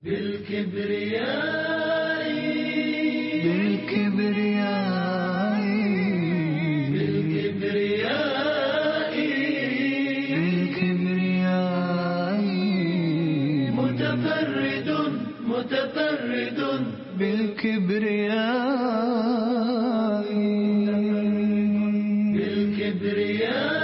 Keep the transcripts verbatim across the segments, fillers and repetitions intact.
بالكبرياء بالكبرياء بالكبرياء بالكبرياء متفرد متفرد بالكبرياء بالكبرياء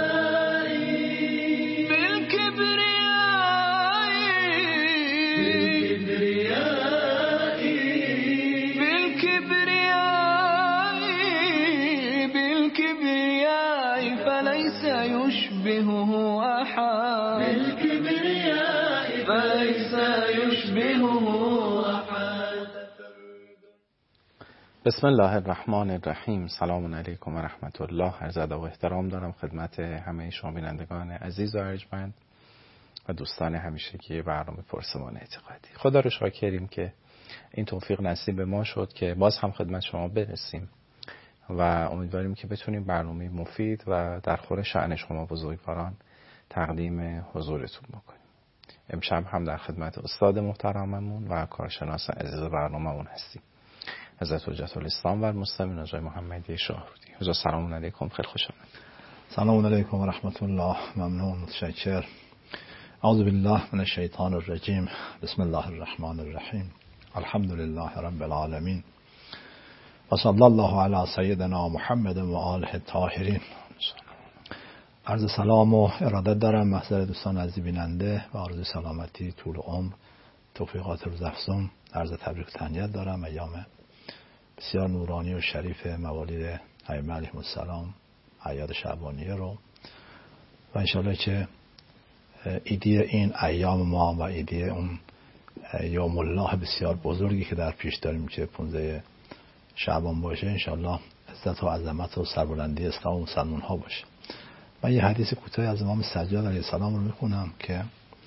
يشبهه أحد بالكبرياء فليس يشبهه أحد. بسم الله الرحمن الرحیم. سلام علیکم و رحمت الله. عرض ادب و احترام دارم خدمت همه شما بینندگان عزیز و ارجمند و دوستان همیشگی برنامه پرسمان اعتقادی. خدا رو شاکریم که این توفیق نصیب به ما شد که باز هم خدمت شما برسیم و امیدواریم که بتونیم برنامه مفید و در خور شأن شما بزرگواران تقدیم حضورتون بکنیم. امشب هم در خدمت استاد محترممون و کارشناس عزیز برنامه‌مون هستیم، حضرت حجت الاسلام و المسلمین آقای محمدی شاهرودی. حضرت سلام علیکم، خیلی خوش آمدید. سلام علیکم و رحمت الله. ممنون، متشکر. اعوذ بالله من الشیطان الرجیم. بسم الله الرحمن الرحیم. الحمد لله رب العالمین و صلی الله علی سیدنا محمد و آله الطاهرین. عرض سلام و ارادت دارم محضر دوستان عزیز بیننده و آرزوی سلامتی، طول عمر، توفیقات روزافزون. عرض تبریک و تهنیت دارم. ایام بسیار نورانی و شریف موالید ائمه علیهم السلام، اعیاد شعبانیه رو و انشالله که ایدی این ایام ما و ایدی اون یوم الله بسیار بزرگی که در پیش داریم که پانزده شعبان باشه، انشالله عزت و عظمت و سربلندی اسلام و مسلمان ها باشه. من یه حدیث کوتاهی از امام سجاد علیه السلام رو میخونم که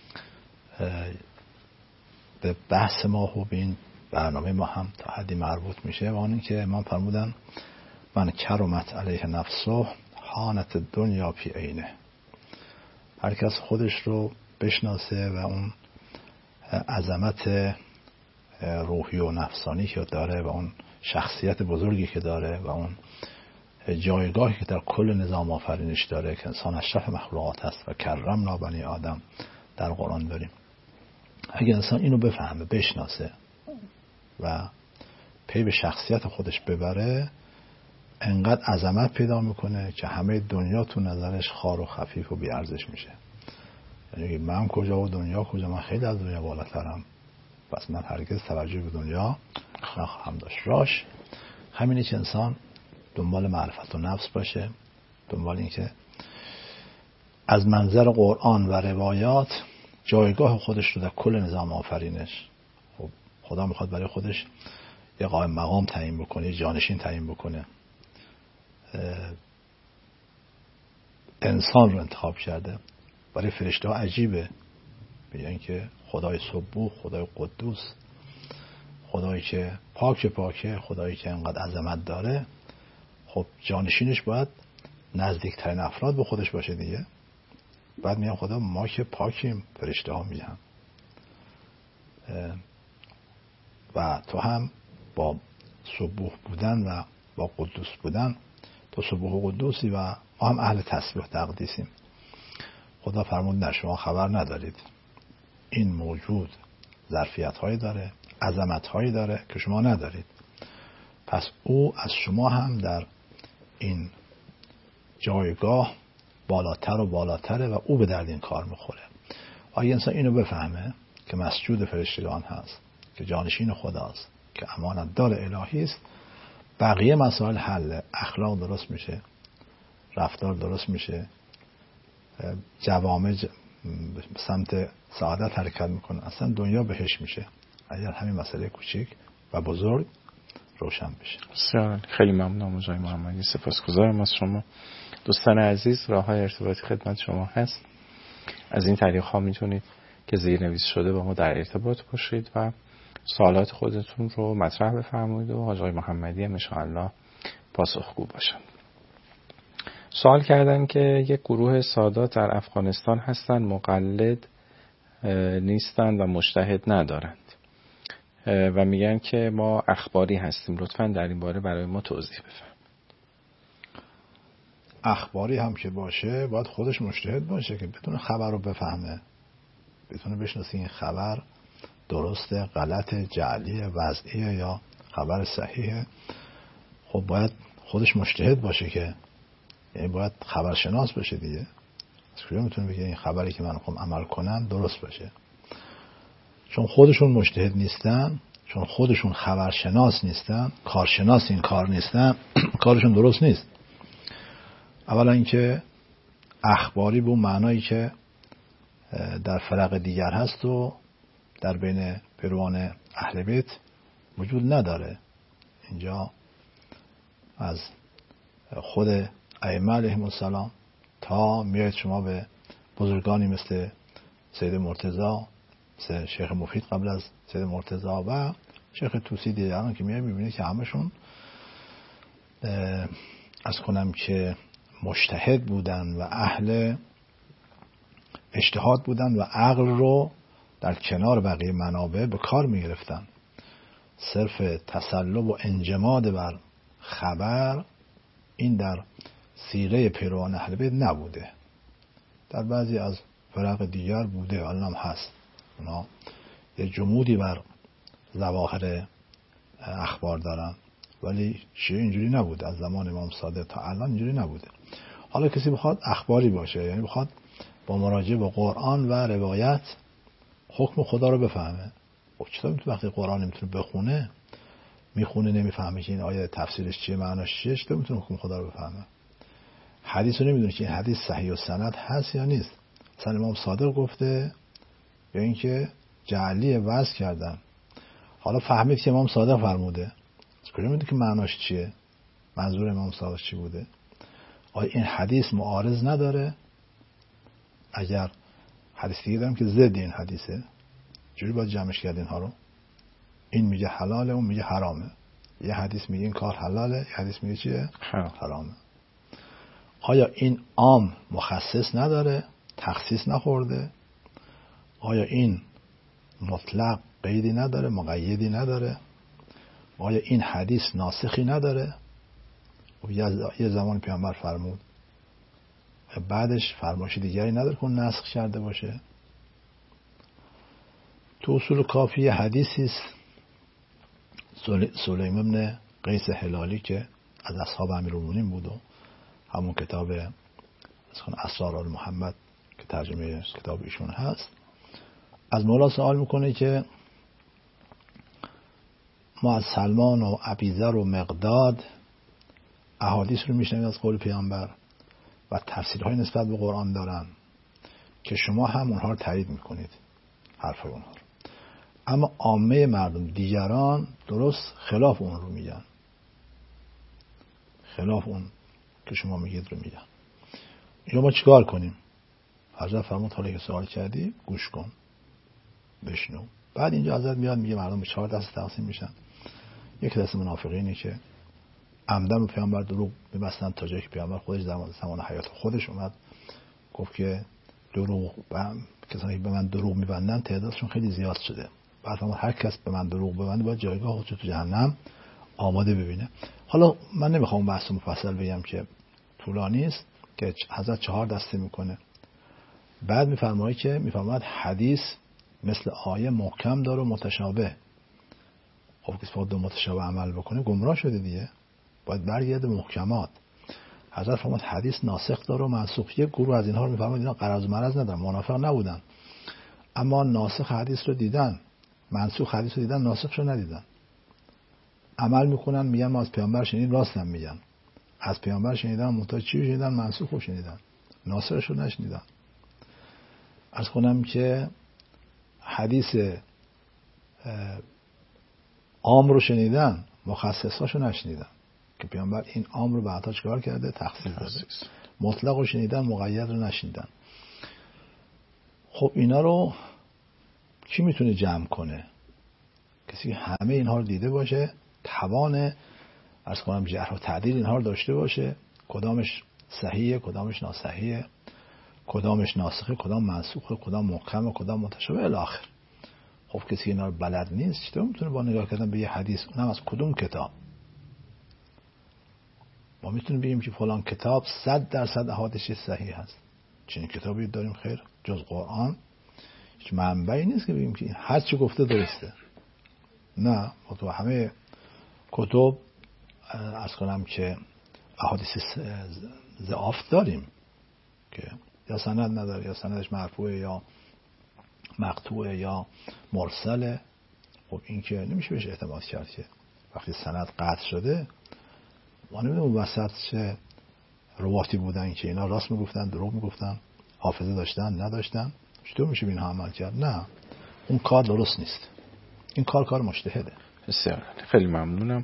به بحث ما و به این برنامه ما هم تا حدی مربوط میشه و اون این که امام فرمودن من کرمت علیه نفسه حانت دنیا فی عینه. هر کس خودش رو بشناسه و اون عظمت روحی و نفسانی که داره و اون شخصیت بزرگی که داره و اون جایگاهی که در کل نظام آفرینش داره که انسان اشرف مخلوقات هست و کرمنا بنی آدم در قرآن داریم. اگه انسان اینو بفهمه، بشناسه و پی به شخصیت خودش ببره، انقدر عظمت پیدا میکنه که همه دنیا تو نظرش خار و خفیف و بی ارزش میشه. یعنی من کجا و دنیا کجا، من خیلی از دنیا بالاترم، پس من هرگز توجه به دنیا نخواهم داشت. راش همینه که انسان دنبال معرفت و نفس باشه، دنبال این که از منظر قرآن و روایات جایگاه خودش رو در کل نظام آفرینش، خب خدا میخواد برای خودش یه قائم مقام تعیین بکنه، یه جانشین تعیین بکنه. انسان رو انتخاب کرده. برای فرشته ها عجیبه، بگن که خدای سبوح، خدای قدوس، خدایی که پاک پاکه، خدایی که انقدر عظمت داره، خب جانشینش باید نزدیکترین افراد به خودش باشه دیگه. بعد میگم خدا ما که پاکیم، فرشته ها میگن و تو هم با سبوح بودن و با قدوس بودن، تو سبوح و قدوسی و ما هم اهل تسبیح تقدیسیم. خدا فرمود نه، شما خبر ندارید این موجود ظرفیت هایی داره، عظمت هایی داره که شما ندارید. پس او از شما هم در این جایگاه بالاتر و بالاتره و او به درد این کار میخوره. اگه انسان اینو بفهمه که مسجود فرشتگان هست، که جانشین خداست، که امانت دار الهی است، بقیه مسائل حل، اخلاق درست میشه، رفتار درست میشه، جوامع سمت سعادت حرکت میکنه، اصلا دنیا بهش میشه اگر همین مسئله کوچیک و بزرگ روشن بشه. بسیار خیلی ممنونم آقای محمدی، سپاسگزارم از شما. دوستان عزیز، راه‌های ارتباطی خدمت شما هست. از این طریق ها میتونید که زیرنویس شده با ما در ارتباط باشید و سوالات خودتون رو مطرح بفرمایید و آقای محمدی ان شاء الله پاسخگو باشن. سوال کردن که یک گروه سادات در افغانستان هستند، مقلد نیستند و مجتهد ندارند. و میگن که ما اخباری هستیم. لطفاً در این باره برای ما توضیح بفرمایید. اخباری هم که باشه باید خودش مجتهد باشه که بتونه خبر رو بفهمه، بتونه بشناسه این خبر درسته، غلط، جعلی، وضعیه یا خبر صحیحه. خب باید خودش مجتهد باشه که، یعنی باید خبرشناس باشه دیگه. از کجا میتونه بگه این خبری که من میخوام عمل کنم درست باشه؟ چون خودشون مجتهد نیستن، چون خودشون خبرشناس نیستن، کارشناس این کار نیستن، کارشون درست نیست. اولا اینکه اخباری به اون معنایی که در فرق دیگر هست و در بین پیروان اهل بیت وجود نداره. اینجا از خود ائمه علیهم السلام تا میاید شما به بزرگانی مثل سید مرتضی، مثل شیخ مفید قبل از سید مرتضی و شیخ طوسی دیگران که میاید میبینید که همشون از کنم که مجتهد بودن و اهل اجتهاد بودن و عقل رو در کنار بقیه منابع به کار میگرفتن. صرف تسلب و انجماد بر خبر این در سیره پیروان اهل بیت نبوده. در بعضی از فرق دیگر بوده، الان هم هست. اونا یه جمودی بر ظواهر اخبار دارن، ولی شیعه اینجوری نبوده. از زمان امام صادق تا الان اینجوری نبوده. حالا کسی بخواد اخباری باشه، یعنی بخواد با مراجعه به قرآن و روایت حکم خدا رو بفهمه. خب چطور میتونه وقتی قرآن نمیتونه بخونه، میخونه نمیفهمه که این آیه تفسیرش چیه، معناش چیه، چطور میتونه حکم خدا رو بفهمه؟ حدیث رو نمیدونه که این حدیث صحیح و سند هست یا نیست. مثلا امام صادق گفته یا اینکه جعلی وضع کردن. حالا فهمید که امام صادق فرموده، کجا میدونه که معناش چیه، منظور امام صادق چی بوده؟ آیا این حدیث معارض نداره؟ اگر حدیث دیگه دارم که ضد این حدیثه، جوری باید جمعش کرد اینها رو. این میگه حلاله، اون میگه حرامه. یه حدیث میگه این کار حلاله، یه حدیث میگه چیه؟ حرامه. آیا این عام مخصص نداره؟ تخصیص نخورده؟ آیا این مطلق قیدی نداره؟ مقیدی نداره؟ آیا این حدیث ناسخی نداره؟ و یه زمان پیامبر فرمود بعدش فرمایش دیگری نداره که اون نسخ کرده باشه. تو اصول کافی حدیثی است سلیم ابن قیس هلالی که از اصحاب امیرالمومنین بود و همون کتاب اسرار آل محمد که ترجمه کتاب ایشون هست، از مولا سوال میکنه که ما از سلمان و ابیذر و مقداد احادیث رو میشنویم از قول پیامبر و تفسیرهای نسبت به قرآن دارن که شما هم اونها رو تایید میکنید، حرفای اونها رو، اما عامه مردم دیگران درست خلاف اون رو میگن، خلاف اون که شما میگید رو میگن. اینو ما چیکار کنیم؟ حضرت فرمود حالا که سوال کردی گوش کن، بشنو. بعد اینجا حضرت میاد میگه مردم به چهار دسته تقسیم میشن. یک دسته منافقینی که عمدن به پیامبر دروغ میبستن تا جایی که پیامبر خودش در زمان حیات خودش اومد گفت که دروغ کسانی که به من دروغ میبندن تعدادشون خیلی زیاد شده. بعد فرمود هر کس به من دروغ ببنده باید جایگاه خودش تو جهنم آماده ببینه. حالا من نمیخوام بحث مفصل بگم که طولانی است که حضرت چهار دسته میکنه. بعد میفرماید که میفرماید حدیث مثل آیه محکم داره و متشابه. خب کسی با دو متشابه عمل بکنه گمراه شده دیگه، باید برگرده محکمات. حضرت فرمود حدیث ناسخ داره و منسوخ. یک گروه از اینها رو میفرماید اینا غرض و مرض ندارن، منافق نبودن، اما ناسخ حدیث رو دیدن، منسوخ حدیث رو دیدن، ناسخش رو ندیدن. عمل میکنن میگن ما از پیامبر شنیدیم، راست هم میگن. از پیامبر شنیدن منتها چی رو شنیدن؟ منسوخ رو شنیدن، ناسخش رو نشنیدن. عرض کنم که حدیث عام رو شنیدن، مخصصاشو نشنیدن که پیامبر این عام رو بعدا چکار کرده؟ تخصیص داده. مطلق رو شنیدن، مقید رو نشنیدن. خب اینا رو کی میتونه جمع کنه؟ کسی که همه اینها رو دیده باشه، توان عرض کنم جرح و تعدیل اینها رو داشته باشه، کدامش صحیحه، کدامش ناصحیحه، کدامش ناسخه، کدام منسوخه، کدام محکمه، کدام متشابه الی آخر. خب کسی اینا رو بلد نیست چطور میتونه با نگاه کردن به یه حدیث، اونم از کدوم کتاب؟ ما میتونیم بگیم که فلان کتاب صد درصد احادیث صحیح هست. چنین کتابی داریم خیر جز قرآن؟ هیچ منبعی نیست که بگیم که هر چی گفته درسته. نه، ما تو همه کتب عرض کنم که احادیث ضعاف داریم که یا سند نداره، یا سندش مرفوعه یا مقطوعه یا مرسله. خب این که نمیشه بهش اعتماد کرد که وقتی سند قطع شده ما نمیدونم اون وسط چه رواتی بودن که اینا راست میگفتن دروغ میگفتن، حافظه داشتن نداشتن، چطور میشه به اینها عمل کرد؟ نه، اون کار درست نیست. این کار کار مجتهده. بسیار خیلی ممنونم.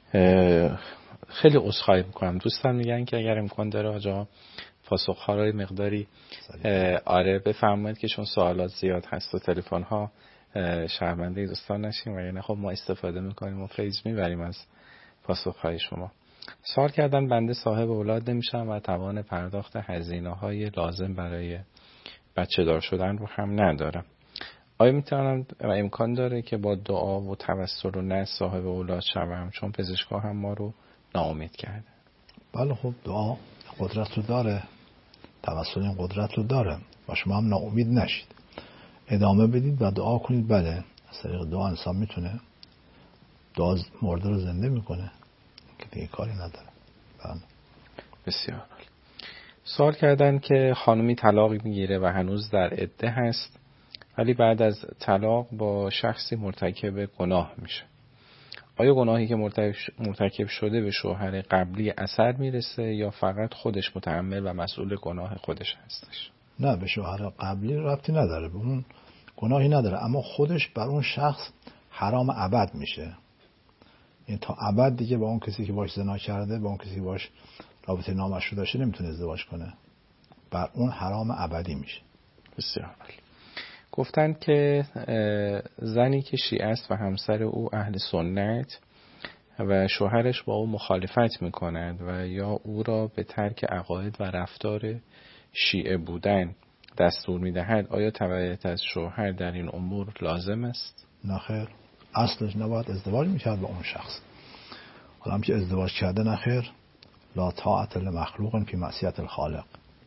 خیلی عذرخواهی میکنم، دوستان میگن که اگر امکان داره آجا پاسخ‌ها رو مقداری آره بفرمایید که چون سوالات زیاد هست و تلفن ها شرمنده دوستان نشیم و یعنی خب ما استفاده میکنیم و فیض میبریم از پاسخ‌های شما. سوال کردن بنده صاحب اولاد نمیشم و توان پرداخت هزینه‌های لازم برای بچه دار شدن رو هم ندارم. آیا میتونم و امکان داره که با دعا و توسل و نه صاحب اولاد شوم، چون پزشکا هم ما رو ناامید کرده؟ بله خب دعا قدرت رو داره، توسل این قدرت رو داره و شما هم ناامید نشید، ادامه بدید و دعا کنید. بله از طریق دعا انسان میتونه، دعا مرده رو زنده میکنه که دیگه کاری نداره. بله. بسیار عالی. سوال کردن که خانمی طلاق میگیره و هنوز در عده هست ولی بعد از طلاق با شخصی مرتکب گناه میشه. آیا گناهی که مرتکب شده به شوهر قبلی اثر میرسه یا فقط خودش متحمل و مسئول گناه خودش هستش؟ نه، به شوهر قبلی ربطی نداره، به اون گناهی نداره، اما خودش بر اون شخص حرام ابد میشه. این تا ابد دیگه با اون کسی که باش زنا کرده، با اون کسی که باش رابطه نامشروع داشته نمیتونه ازدواج کنه، بر اون حرام ابدی میشه. بسیار عالی. گفتن که زنی که شیعه است و همسر او اهل سنت و شوهرش با او مخالفت میکند و یا او را به ترک عقاید و رفتار شیعه بودن دستور میدهد، آیا تبعیت از شوهر در این امور لازم است؟ نه خیر، اصلش نباید ازدواج میکرد با اون شخص. حالا که ازدواج کرده نه خیر، لا طاعت لمخلوق فی معصیت الخالق.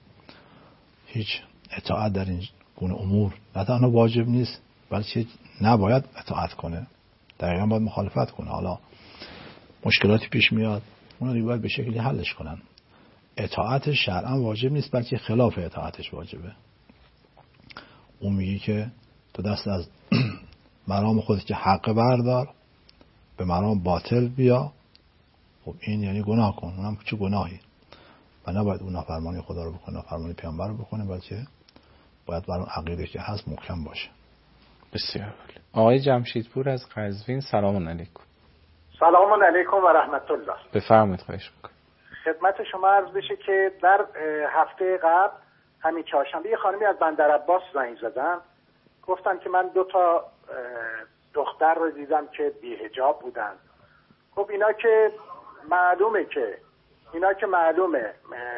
هیچ اطاعت در این گونه امور نه تنها واجب نیست بلکه نباید اطاعت کنه، دقیقا باید مخالفت کنه. حالا مشکلاتی پیش میاد اون رو باید به شکلی حلش کنن. اطاعت شرعا واجب نیست بلکه خلاف اطاعتش واجبه. اون میگه که تو دست از مرام خودت که حق بردار به مرام باطل بیا، خب این یعنی گناه کن. اونم چه گناهی؟ و نباید اون نافرمانی خدا رو بکنه، نافرمانی پیامبر رو بکنه، بلکه باید بر اون عقیده که هست محکم باشه. بسیار عالی. آقای جمشیدپور از قزوین، سلام علیکم. سلام علیکم و رحمت الله. بفرمایید. خواهش میکنم. خدمت شما عرض بشه که در هفته قبل همین چهارشنبه یه خانمی از بندر عباس زنگ زدن، گفتن که من دو تا دختر رو دیدم که بی‌حجاب بودن. خب اینا که معلومه که اینا که معلومه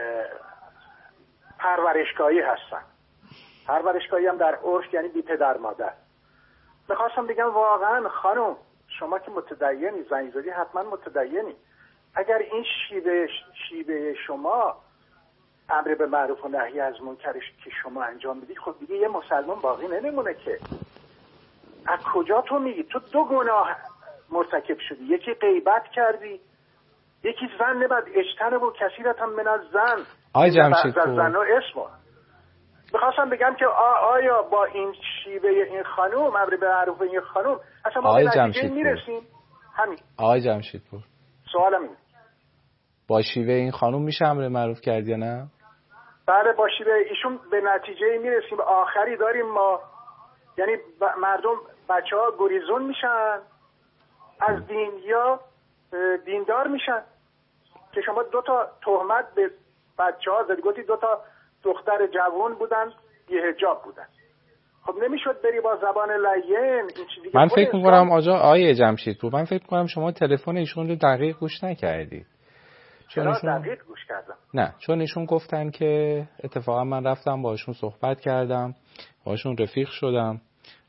پرورشگاهی هستن. پرورشگاهی هم در عرف یعنی بی پدر مادر. میخواستم بگم واقعا خانم شما که متدینی، زنگ زدی حتما متدینی، اگر این شیوه شیوه شما امر به معروف و نهی از منکرش که شما انجام بدید، خب دیگه یه مسلمان باقی نمیمونه که. از کجا تو میگی؟ تو دو گناه مرتکب شدی، یکی غیبت کردی، یکی زن نباید اجتنب و کثیرت هم من از زن. آی جمشیدپور زن و اسم. میخواستم بگم که آیا با این شیوه این خانوم، امر به معروف این خانوم، اصلا ما به نتیجه میرسیم؟ همین. آقای جمشیدپور سوالم اینه، با شیوه این خانوم میشه امر معروف کرد یا نه؟ بله با شیوه ایشون به نتیجه میرسیم. آخری داریم ما، یعنی مردم بچه ها گریزون میشن از دین یا دیندار میشن. که شما دو تا تهمت به بچه ها زدی، گفتی دو تا دختر جوان بودن بی‌حجاب بودن. خب نمیشد بری با زبان لین این چیزی که من فکر میکنم آجا آیه جمشیدپور، من فکر میکنم شما تلفن ایشون رو دقیق گوش نکردید. چون ایشون دقیق گوش کردم. نه، چون ایشون گفتن که اتفاقا من رفتم باشون صحبت کردم، باشون رفیق شدم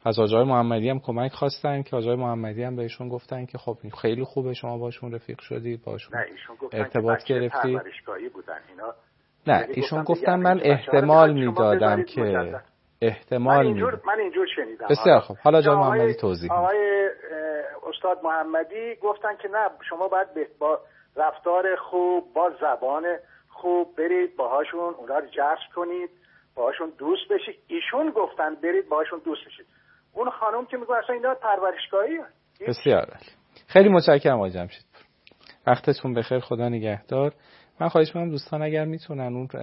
از آقای محمدی هم کمک خواستن که آقای محمدی هم بهشون گفتن که خب خیلی خوبه شما باشون رفیق شدید، باشون نه ایشون گفتن ارتباط که گرفتید. پرورشگاهی بودن اینا. نه ایشون گفتن من احتمال میدادم که مجدد. احتمال من اینجور میدادم. من اینجور شنیدم. بسیار خوب. حالا آقای آقای محمدی توضیح آقای استاد محمدی گفتن که نه شما باید با رفتار خوب، با زبان خوب برید باهاشون اونا رو جذب کنید، باهاشون دوست بشید. ایشون گفتن برید باهاشون دوست بشید. اون خانم که میگه اصلا اینا پرورشگاهی. بسیار عالی. خیلی متشکرم آقای جمشید. وقتتون بخیر، خدا نگهدار. من خواهش می‌کنم دوستان اگر میتونن اون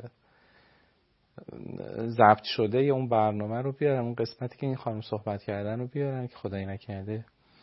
ضبط شده یا اون برنامه رو بیارن، اون قسمتی که این خانم صحبت کردن رو بیارن که خدایی نکرده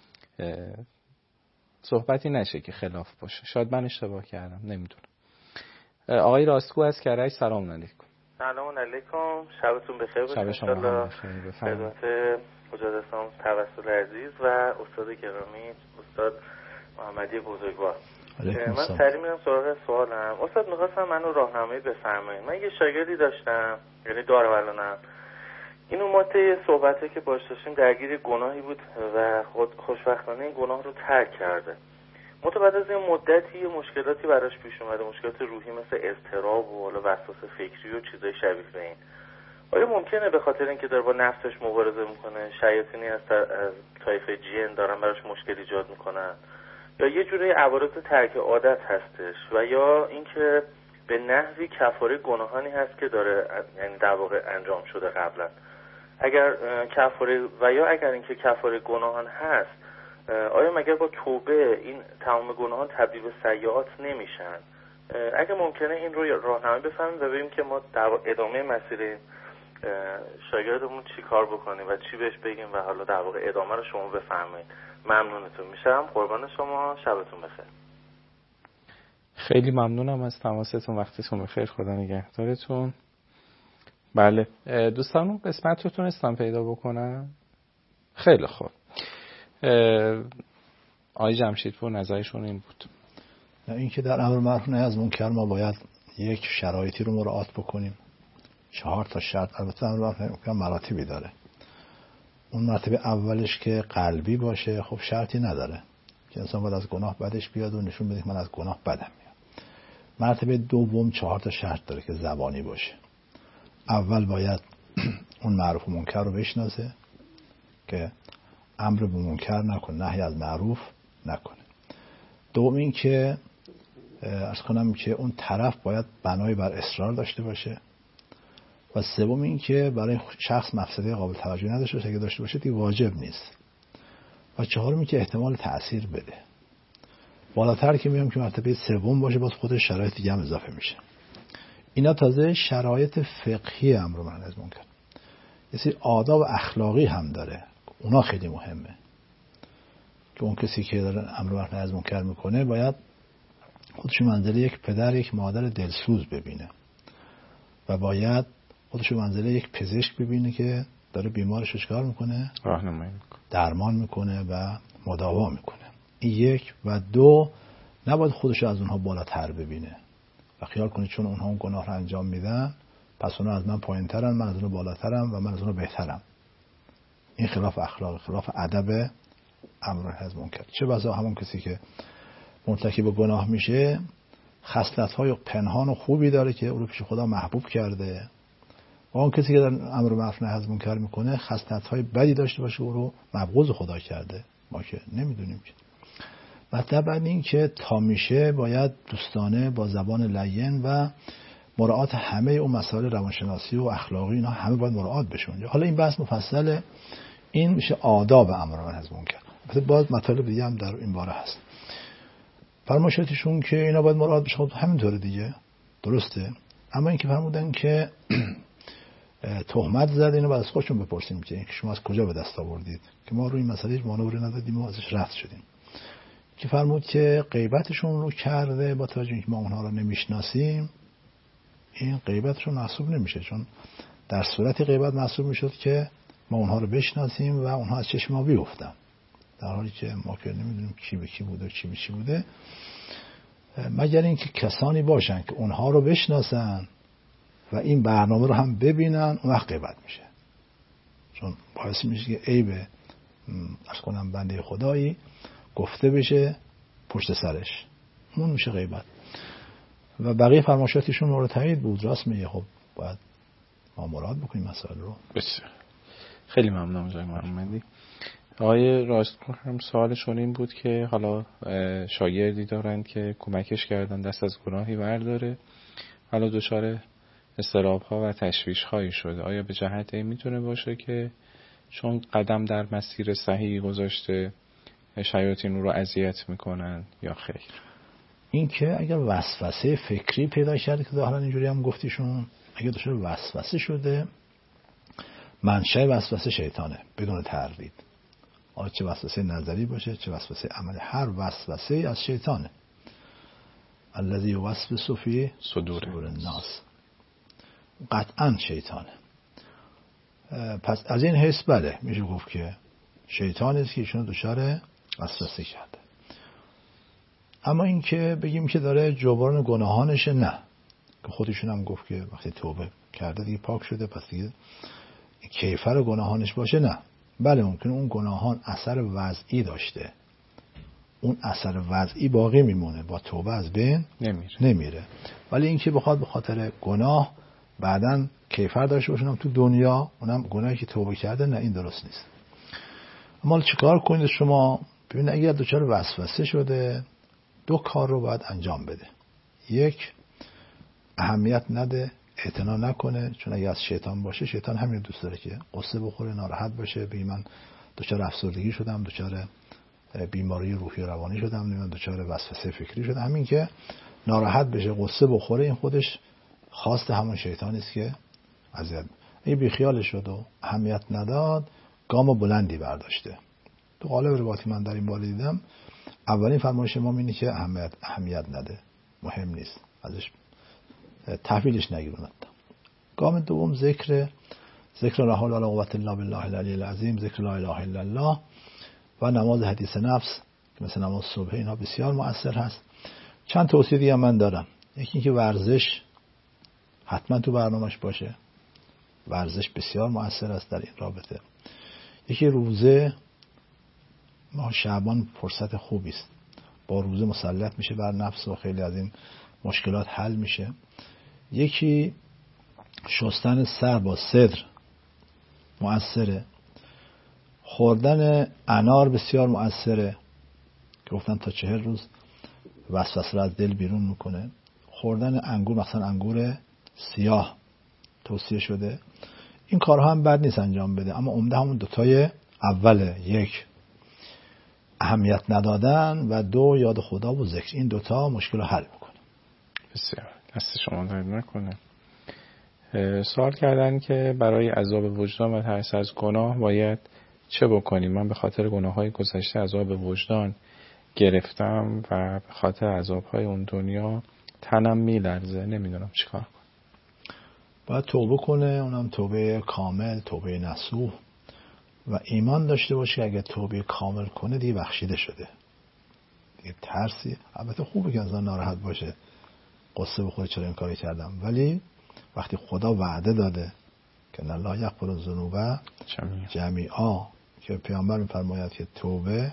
صحبتی نشه که خلاف باشه. شاید من اشتباه کردم، نمیدونم. آقای راستگو از کرج، سلام علیکم. سلام علیکم، شبتون بخیر باشه. شب شما هم بخیر. بفرمایید. خدمت حجت اسلام توسل عزیز و استاد گرامی استاد محمدی بزرگوار. من سریع میرم سراغ سوالم. استاد می‌خواستم منو راهنمایی بفرمایید. من یه شاگردی داشتم، یعنی دارم الانم. اینو ما طی صحبتی که باهاش داشتیم درگیر گناهی بود و خود خوشبختانه این گناه رو ترک کرده. متأ از این مدتی یه مشکلاتی براش پیش اومده، مشکلات روحی مثل اضطراب و حالا وسواس فکری و چیزای شبیه به این. آیا ممکنه به خاطر اینکه داره با نفسش مبارزه میکنه، شیاطینی از طایفه جن دارن براش مشکل ایجاد میکنن، یا یه جوری عوارض ترک عادت هستش، و یا اینکه به نحوی کفاره گناهانی هست که داره یعنی در واقع انجام شده قبلا؟ اگر کفاره و یا اگر اینکه کفاره گناهان هست، آیا مگر با توبه این تمام گناهان تبدیل به سیئات نمیشن؟ اگه ممکنه این رو راهنمایی بفهمیم و ببینیم که ما در ادامه مسیر شاگردمون چی کار بکنیم و چی بهش بگیم و حالا در واقع ادامه رو شما بفرمایید. ممنونتون میشم. قربان شما. شبتون بخیر. خیلی ممنونم از تماستون. وقتتون بخیر. خدا نگهدارتون. بله دوستان اون قسمت رو تونستم پیدا بکنم. خیلی خوب. آقای جمشیدپور نظرشون این بود. این که در امر معروف نهی از منکر ما باید یک شرایطی رو مراعات بکنیم. چهار تا شرط. البته امر معروف نهی از منکر مراتبی داره. اون مرتبه اولش که قلبی باشه خب شرطی نداره که انسان باید از گناه بدش بیاد و نشون بده که من از گناه بدم میاد. مرتبه دوم چهار تا شرط داره که زبانی باشه. اول باید اون معروف و منکر رو بشناسه که امر به منکر نکنه، نهی از معروف نکنه. دوم این که عرض کنم که اون طرف باید بنای بر اصرار داشته باشه. و سوم این که برای شخص مفسده قابل توجه نداشته باشه، اگه داشته باشه دیگه واجب نیست. و چهارم این که احتمال تأثیر بده. بالاتر که میام که مرتبه سوم باشه باز خود شرایط دیگه هم اضافه میشه. اینا تازه شرایط فقهی امر و نهی از منکر. یه سری آداب اخلاقی هم داره. اونا خیلی مهمه. که اون کسی که داره امر و نهی از منکر میکنه باید خودش منزله یک پدر یک مادر دلسوز ببینه. و باید خودش منزله یک پزشک ببینه که داره بیمارش رو چکار میکنه؟ راهنمایی میکنه، درمان میکنه و مداوا میکنه. این یک. و دو، نباید خودش رو از اونها بالاتر ببینه و خیال کنه چون اونها اون گناه رو انجام میدن پس اونها از من پایین ترن، من از اونها بالاترم و من از اونها بهترم. این خلاف اخلاق، خلاف ادب امر و نهی از منکر. چه بسا همون کسی که مرتکب گناه میشه خصلت‌های پنهان و خوبی داره که او رو پیش خدا محبوب کرده، و اون کسی که در امر معروف نهی از منکر میکنه خصلت‌های بدی داشته باشه او رو مبغوض خدا کرده. ما که نمیدونیم که. مطلب این که تا میشه باید دوستانه با زبان لین و مراعات همه اون مسائل روانشناسی و اخلاقی اینا همه باید مراعات بشه اونجا. حالا این بحث مفصله، این میشه آداب امر و نهی از منکر. البته باز مطالب دیگه هم در این باره هست. فرمایشاتشون که اینا باید مراعات بشه خب همینطوره دیگه، درسته. اما اینکه فرمودن که تهمت زد، اینو باید از خودشون بپرسیم که شما از کجا به دست آوردید که ما روی این مسئله هیچ مانوری ندادیم و ازش رد شدیم. که فرمود که غیبتشون رو کرده با توجه اینکه ما اونها رو نمیشناسیم، این غیبتشون محسوب نمیشه، چون در صورتی غیبت محسوب میشد که ما اونها رو بشناسیم و اونها از چشم ما بیفتن، در حالی که ما که نمیدونیم کی به کی بوده و چی به چی بوده، مگر اینکه کسانی باشن که اونها رو بشناسن و این برنامه رو هم ببینن، اون وقت غیبت میشه. چون باعث میشه که عیب از کنم بنده خدایی گفته بشه پشت سرش، اون میشه غیبت. و بقیه فرمایشاتشون مورد تایید بود، راست میگه. خب باید ما مراد بکنیم مسائل رو. بسیار خیلی ممنونم جناب محمدی. آقای راستگو هم سوالشون این بود که حالا شاگردی دارند که کمکش کردن دست از گناهی برداره، حالا دچار اضطراب‌ها و تشویش‌هایی شده. آیا به جهت این میتونه باشه که چون قدم در مسیر صحیح گذاشته شیاطین رو اذیت میکنن یا خیر؟ این که اگر وسوسه فکری پیدا کرده که ظاهرا اینجوری هم گفتیشون، اگر دچار وسوسه شده، منشأ وسوسه شیطانه بدون تردید. آیا چه وسوسه نظری باشه چه وسوسه عملی، هر وسوسه از شیطانه. الذی یوسوس فی صدور الناس، قطعا شیطانه. پس از این حیث بله میشه گفت که شیطان است که ایشون دچار وسوسه کرده. اما این که بگیم که داره جبران گناهانشه، نه، که خودشون هم گفت که وقتی توبه کرده دیگه پاک شده پس دیگه کیفر گناهانش باشه، نه. بله ممکنه اون گناهان اثر وضعی داشته، اون اثر وضعی باقی میمونه، با توبه از بین نمیره, نمیره. ولی این که بخواد به خاطر گناه بعدن کیفر داشته باشونم تو دنیا، اونم گناهی که توبه کرده، نه، این درست نیست. اما چیکار کنید شما؟ ببین اگر دچار وسوسه شده دو کار رو باید انجام بده. یک، اهمیت نده، اعتنا نکنه، چون اگه از شیطان باشه، شیطان همین دوست داره که قصه بخوره، ناراحت باشه، بگه من دچار افسردگی شدم، دچار بیماری روحی روانی شدم، نمیدونم دچار وسوسه فکری شدم. همین که ناراحت بشه، قصه بخوره، این خودش خواست همون شیطانی است که اذیت. این بی خیال شد و اهمیت نداد، گام بلندی برداشته. تو قالب روایتی من در این باره دیدم، اولین فرمایش ما اینه که اهمیت اهمیت نده، مهم نیست، ازش تحویلش نگیرند. گام دوم ذکر ذکر لا حول ولا قوة الا بالله العلی العظیم، ذکر لا اله الا الله و نماز حدیث نفس که مثل نماز صبح، اینا بسیار مؤثر هست. چند توصیه دیگه من دارم. یکی اینکه ورزش حتما تو برنامه‌اش باشه، ورزش بسیار مؤثر است در این رابطه. یکی روزه، ما شعبان فرصت خوبی است، با روزه مسلط میشه بر نفس و خیلی از این مشکلات حل میشه. یکی شستن سر با سدر مؤثره. خوردن انار بسیار مؤثره که گفتن تا چهل روز وسوسه را از دل بیرون میکنه. خوردن انگور، مثلا انگور سیاه توصیه شده. این کارها هم بد نیست انجام بده، اما عمده همون دوتای اوله، یک اهمیت ندادن و دو یاد خدا و ذکر، این دوتا مشکل رو حل میکنه. بسیار دست شما درد نکنه. سوال کردن که برای عذاب وجدان و ترس از گناه باید چه بکنیم؟ من به خاطر گناه‌های گذشته عذاب وجدان گرفتم و به خاطر عذاب‌های اون دنیا تنم میلرزه، نمیدونم چیکار کنم. باید توبه کنه، اونم توبه کامل، توبه نصوح، و ایمان داشته باشه اگه توبه کامل کنه دیگه بخشیده شده، دیگه ترسی. البته خوبه که انسان ناراحت باشه، قصه بخوره چرا این کاری کردم، ولی وقتی خدا وعده داده که الله یغفر الذنوب جمیعا، که پیامبر میفرماید که توبه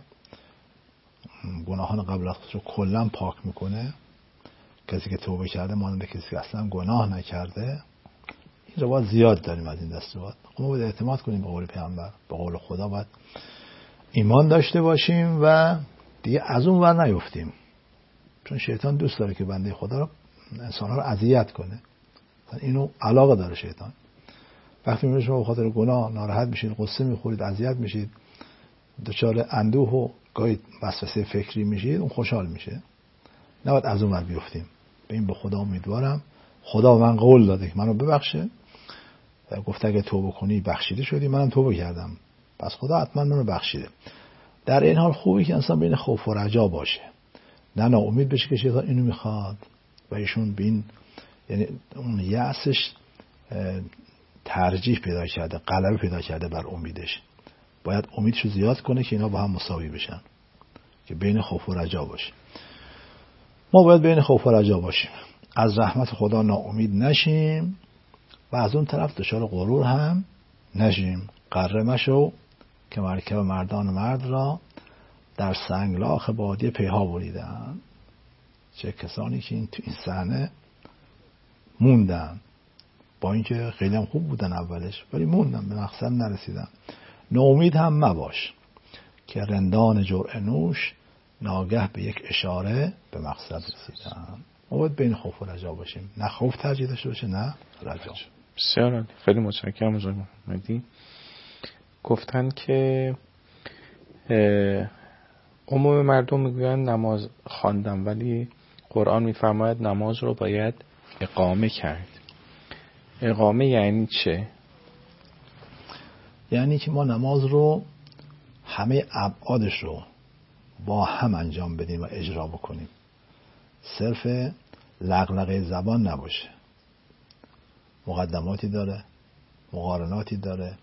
گناهان قبل از خودش رو کلا پاک میکنه، کسی که توبه کرده مانند کسی که اصلا گناه نکرده. این روایت زیاد داریم از این دست روایت. ما باید اعتماد کنیم به قول پیامبر، به قول خدا باید ایمان داشته باشیم و دیگه از اون ور نیفتیم، چون شیطان دوست داره که بنده خدا رو، انسان‌ها رو اذیت کنه. اینو علاقه داره شیطان. وقتی میبینید شما به خاطر گناه ناراحت میشید، قصه میخورید، اذیت میشید، دچار اندوه و گاهی وسوسه فکری میشید، اون خوشحال میشه. نباید از اون ور بیفتیم. به این به خدا امیدوارم، خدا من قول داده که منو ببخشه، گفته اگه توبه کنی بخشیده شدی، منم توبه کردم، پس خدا حتما منو بخشیده. در این حال خوبی که انسان بین خوف و رجا باشه، نه ناامید بشه که شیطان اینو میخواد و ایشون بین، یعنی اون یأسش ترجیح پیدا کرده، غلبه پیدا کرده بر امیدش. باید امیدشو زیاد کنه که اینا با هم مساوی بشن، که بین خوف و رجا باشه. ما باید بین خوف و رجا باشیم، از رحمت خدا ناامید نشیم و از اون طرف دچار غرور هم نشیم. قره مشو که مرکب مردان مرد را در سنگلاخ بادیه پیها بریدن. چه کسانی که این تو این صحنه موندن، با اینکه خیلی هم خوب بودن اولش، ولی موندن، به مقصد نرسیدن. نومید هم مباش که رندان جرعه نوش ناگه به یک اشاره به مقصد رسیدن. ما باید بین خوف و رجا باشیم، نه خوف ترجیح داشته باشه نه رجا. بسیار عالی، خیلی متشکرم آقای محمدی. گفتن که عموم مردم میگویند نماز خواندم، ولی قرآن میفرماید نماز رو باید اقامه کرد. اقامه یعنی چه؟ یعنی که ما نماز رو همه ابعادش رو با هم انجام بدیم و اجرا بکنیم، صرف لغلغه زبان نباشه. مقدماتی داره، مقارناتی داره،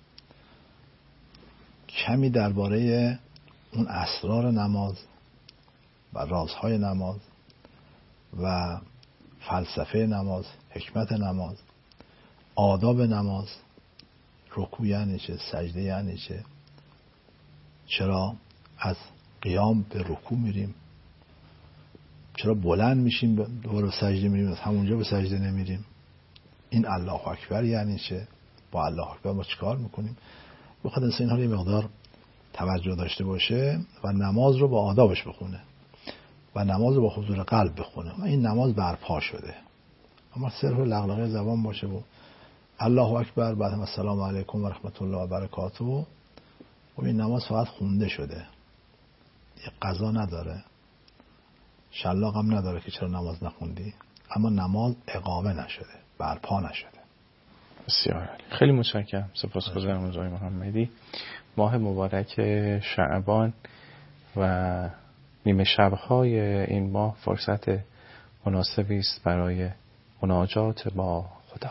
کمی درباره اون اسرار نماز و رازهای نماز و فلسفه نماز، حکمت نماز، آداب نماز، رکوع یعنی چه، سجده یعنی چه، چرا از قیام به رکوع میریم، چرا بلند میشیم دوباره به سجده میریم، از همونجا به سجده نمیریم، این الله اکبر یعنی چه، با الله اکبر ما چیکار میکنیم. بخواد انسان اینها رو یه مقدار توجه داشته باشه و نماز رو با آدابش بخونه و نماز رو با حضور قلب بخونه و این نماز برپا شده. اما صرف لغلغه زبان باشه و الله اکبر بعد هم السلام علیکم و رحمت الله و برکاته و این نماز فقط خونده شده، یه قضا نداره، شلاق هم نداره که چرا نماز نخوندی، اما نماز اقامه نشده، برپا نشده. بسیار عالی، خیلی متشکرم، سپاسگزارم از آقای محمدی. ماه مبارک شعبان و نیمه شب‌های این ماه فرصت مناسبی است برای مناجات با خدا.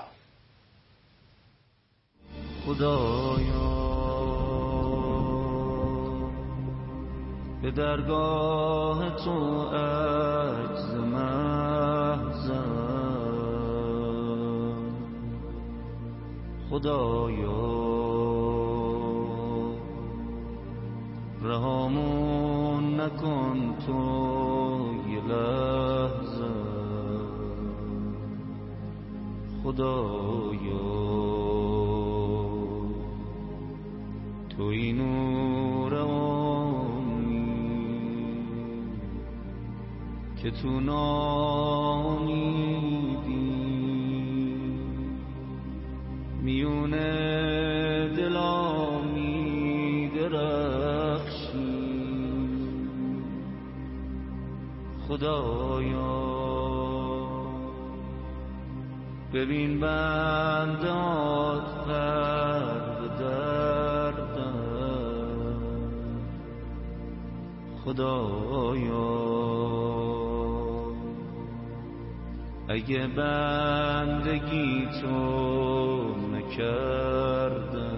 خدایا به درگاه تو عجز محضم، خدایا رهامون نکن تو یه لحظه، خدایا توی نور آمی که تو نامیدی میون دلا می درخشی، خدایا ببین بندات غرق دردن، خدایا اگه بندگی تو نکردم،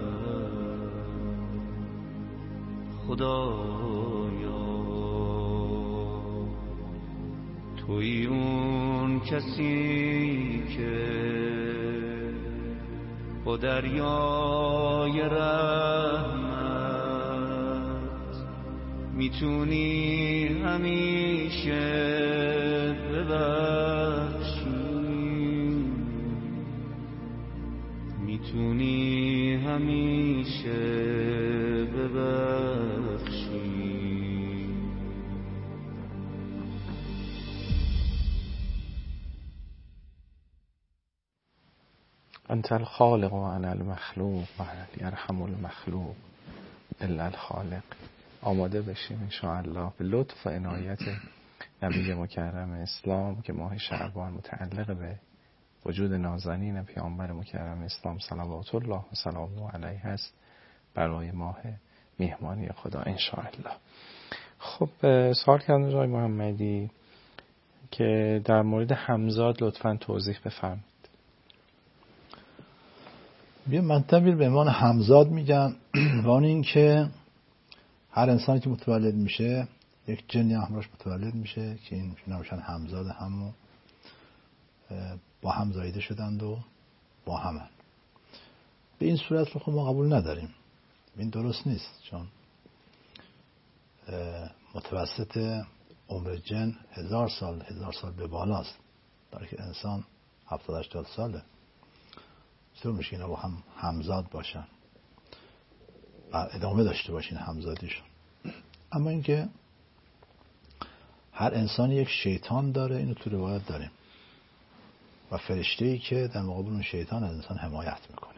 خدایا توی اون کسی که با دریای رحمت میتونی همیشه ببخشی، میتونی همیشه ببخشی. انت الخالق و انا المخلوق و یرحم المخلوق الا الخالق. آماده بشیم انشاءالله به لطف و عنایت نبی مکرم اسلام که ماه شعبان متعلق به وجود نازنین پیامبر مکرم اسلام صلوات الله و سلامه علیه هست، برای ماه میهمانی خدا انشاءالله. خب سوال کردن آقای محمدی که در مورد همزاد لطفاً توضیح بفرمایید. یه مطلبی به عنوان همزاد میگن و اون این که هر انسانی که متولد میشه یک جنی همراهش متولد میشه که این نمیشن همزاد همو با هم زایده شدند و با همن. به این صورت رو خب ما قبول نداریم، این درست نیست، چون متوسط عمر جن هزار سال هزار سال به بالاست، در که انسان هفتاد هشتاد ساله. چطور میشه اینا با هم همزاد باشن و ادامه داشته باشین همزادیشون؟ اما اینکه هر انسان یک شیطان داره، اینو تو روایت داریم، و فرشته‌ای که در مقابل اون شیطان از انسان حمایت میکنه.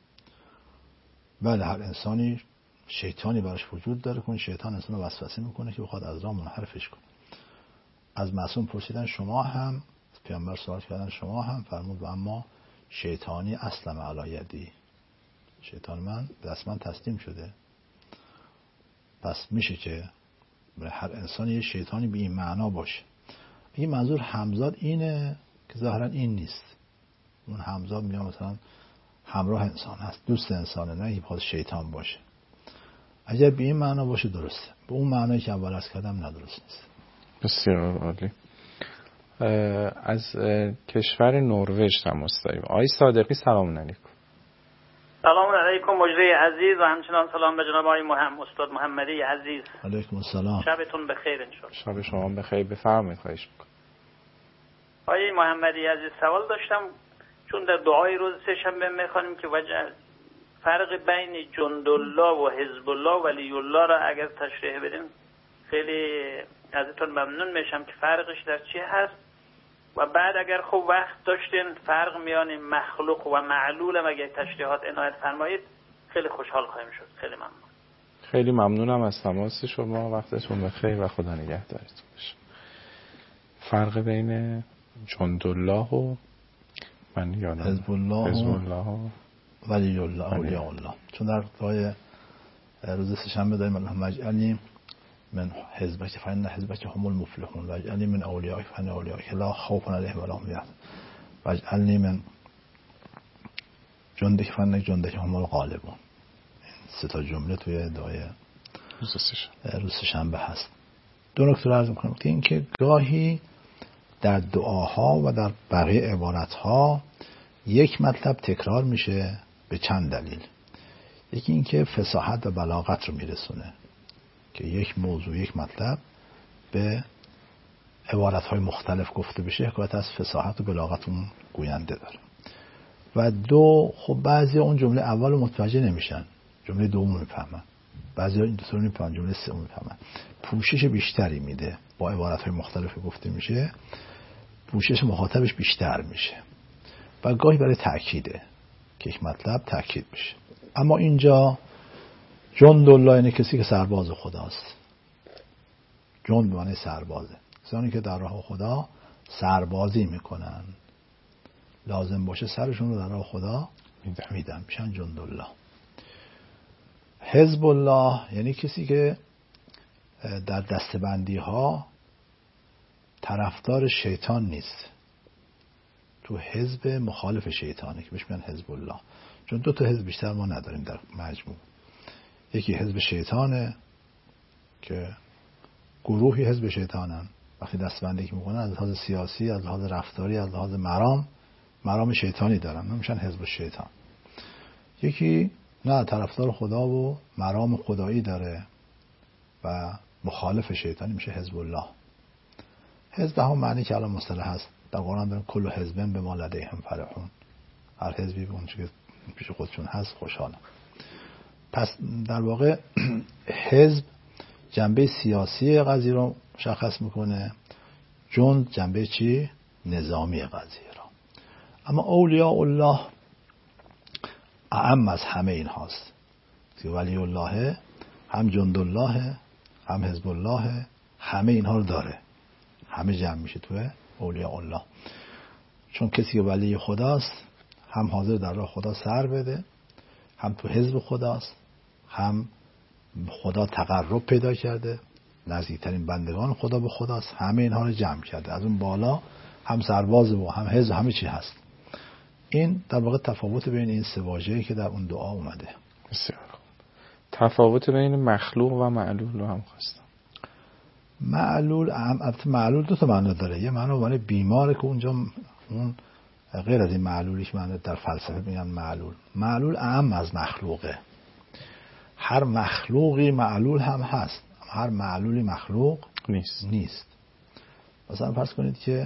بله، هر انسانی شیطانی براش وجود داره که اون شیطان انسان رو وسوسه میکنه که بخواد از راه منحرفش کنه. از معصوم پرسیدن شما هم، پیامبر سوال کردن شما هم، فرمود و اما شیطانی اسلم علی یدی، شیطان من دست من تسلیم شده. پس میشه که برای هر انسانی یه شیطانی به این معنا باشه. این منظور همزاد اینه که ظاهرا این نیست. اون همزاد میگه مثلا همراه انسان هست، دوست انسانه، نه که خود شیطان باشه. اگر به این معنا باشه درسته، به اون معنایی که اول عرض کردم ندرست نیست. بسیار عالی. از کشور نروژ تماس داریم. آقای صادقی سلام علیکم. سلام علیکم مجری عزیز و همچنان سلام به جناب آقای محمد استاد محمدی عزیز. علیکم السلام. شبتون بخیر ان شاء الله. شب شما بخیر. بفرمایید. خواهش می‌کنم. آقای محمدی عزیز سوال داشتم، چون در دعای روز سه شنبه می‌خوانیم که وجه فرق بین جندالله و حزب الله و ولی الله را اگر تشریح بدین خیلی ازتون ممنون میشم که فرقش در چی هست. و بعد اگر خوب وقت داشتین فرق میان مخلوق و معلول هم اگر تشریحات عنایت فرمایید خیلی خوشحال خواهیم شد. خیلی ممنون. خیلی ممنونم از تماس شما. وقتتون بخیر و خدا نگهدارتون باشه. فرق بین جندالله و من یادم حزب الله حزب الله و ولی الله اولیاء الله، چون در دعای روز سه‌شنبه داریم اللهم اجعلنی من حزبک فإن حزبک هم المفلحون و اجعلنی من اولیائک فإن اولیائک لا خوف علیهم ولا هم یحزنون و اجعلنی من جندک فإن جندک هم الغالبون. این سه تا جمله توی دعای روز سه‌شنبه هست. دو نکته رو عرض می‌کنم که اینکه گاهی در دعاها و در بقیه عبارتها یک مطلب تکرار میشه به چند دلیل. یکی اینکه فصاحت و بلاغت رو میرسونه که یک موضوع یک مطلب به عبارت‌های مختلف گفته بشه، حکایت از فصاحت و بلاغت اون گوینده داره. و دو، خب بعضی اون جمله اول رو متوجه نمیشن، جمله دوم رو میفهمن، بعضی این دو تا رو میفهمن، جمله سوم میفهمن. پوشش بیشتری میده، با عبارت‌های مختلف گفته میشه پوشش مخاطبش بیشتر میشه و گاهی برای تأکیده که یک مطلب تأکید بشه. اما اینجا جندالله یعنی کسی که سرباز خداست. جند معنی سربازه، کسانی که در راه خدا سربازی میکنن، لازم باشه سرشون رو در راه خدا میدن، میشن جندالله. حزب الله یعنی کسی که در دستبندی ها طرفدار شیطان نیست، تو حزب مخالف شیطانه که بهش میگن حزب الله. چون دو تا حزب بیشتر ما نداریم در مجموع. یکی حزب شیطانه که گروهی حزب شیطانن، وقتی دستبندی میکنن از لحاظ سیاسی، از لحاظ رفتاری، از لحاظ مرام مرام شیطانی دارن، نمیشن حزب شیطان. یکی نه، طرفدار خدا و مرام خدایی داره و مخالف شیطانی، میشه حزب الله. حزب هم معنی که الان مصطلح هست در قرآن دارن کل حزبن به ما لدیهم فرحون، هر حزبی به اون چیزی که پیش خودشون هست خوشحالن. پس در واقع حزب جنبه سیاسی قضیه رو مشخص میکنه، جند جنبه چی؟ نظامی قضیه رو. اما اولیاء الله اعم از همه این هاست که ولی الله هم جند الله هم حزب الله، همه اینها رو داره، همه جمع میشه توی اولیاء الله. چون کسی که ولی خداست هم حاضر در راه خدا سر بده، هم تو حزب خداست، هم خدا تقرب پیدا کرده، نزدیکترین بندگان خدا به خداست، همه اینها رو جمع کرده. از اون بالا هم سرباز و هم حزب همه چی هست. این در واقع تفاوت بین این سه واژه‌ای که در اون دعا اومده. بسیار خوب. تفاوت بین مخلوق و معلول رو هم خواستم. معلول البته معلول دو تا معنا داره. یه معنا معنی بیماره که اونجا اون غیر از این معلولی که من در فلسفه میگن معلول. معلول اعم از مخلوقه. هر مخلوقی معلول هم هست، هر معلولی مخلوق نیست. نیست. مثلا فرض کنید که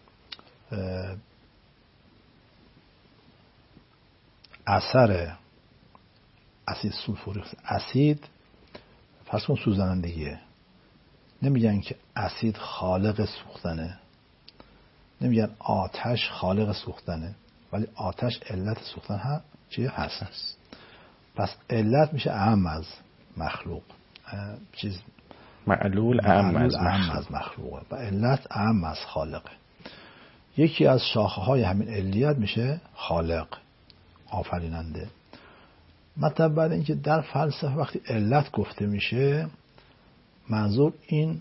اثر اسید سولفوریک اسید فرض کن سوزنندگیه. نمیگن که اسید خالق سوختنه، نمیگن آتش خالق سوختنه، ولی آتش علت سوختن هم چیه هست. هست. پس علت میشه اعم از مخلوق، چیز معلول اعم از, از مخلوقه و علت اعم از خالقه. یکی از شاخه های همین علیت میشه خالق، آفریننده. مطلب بعد اینکه در فلسفه وقتی علت گفته میشه منظور این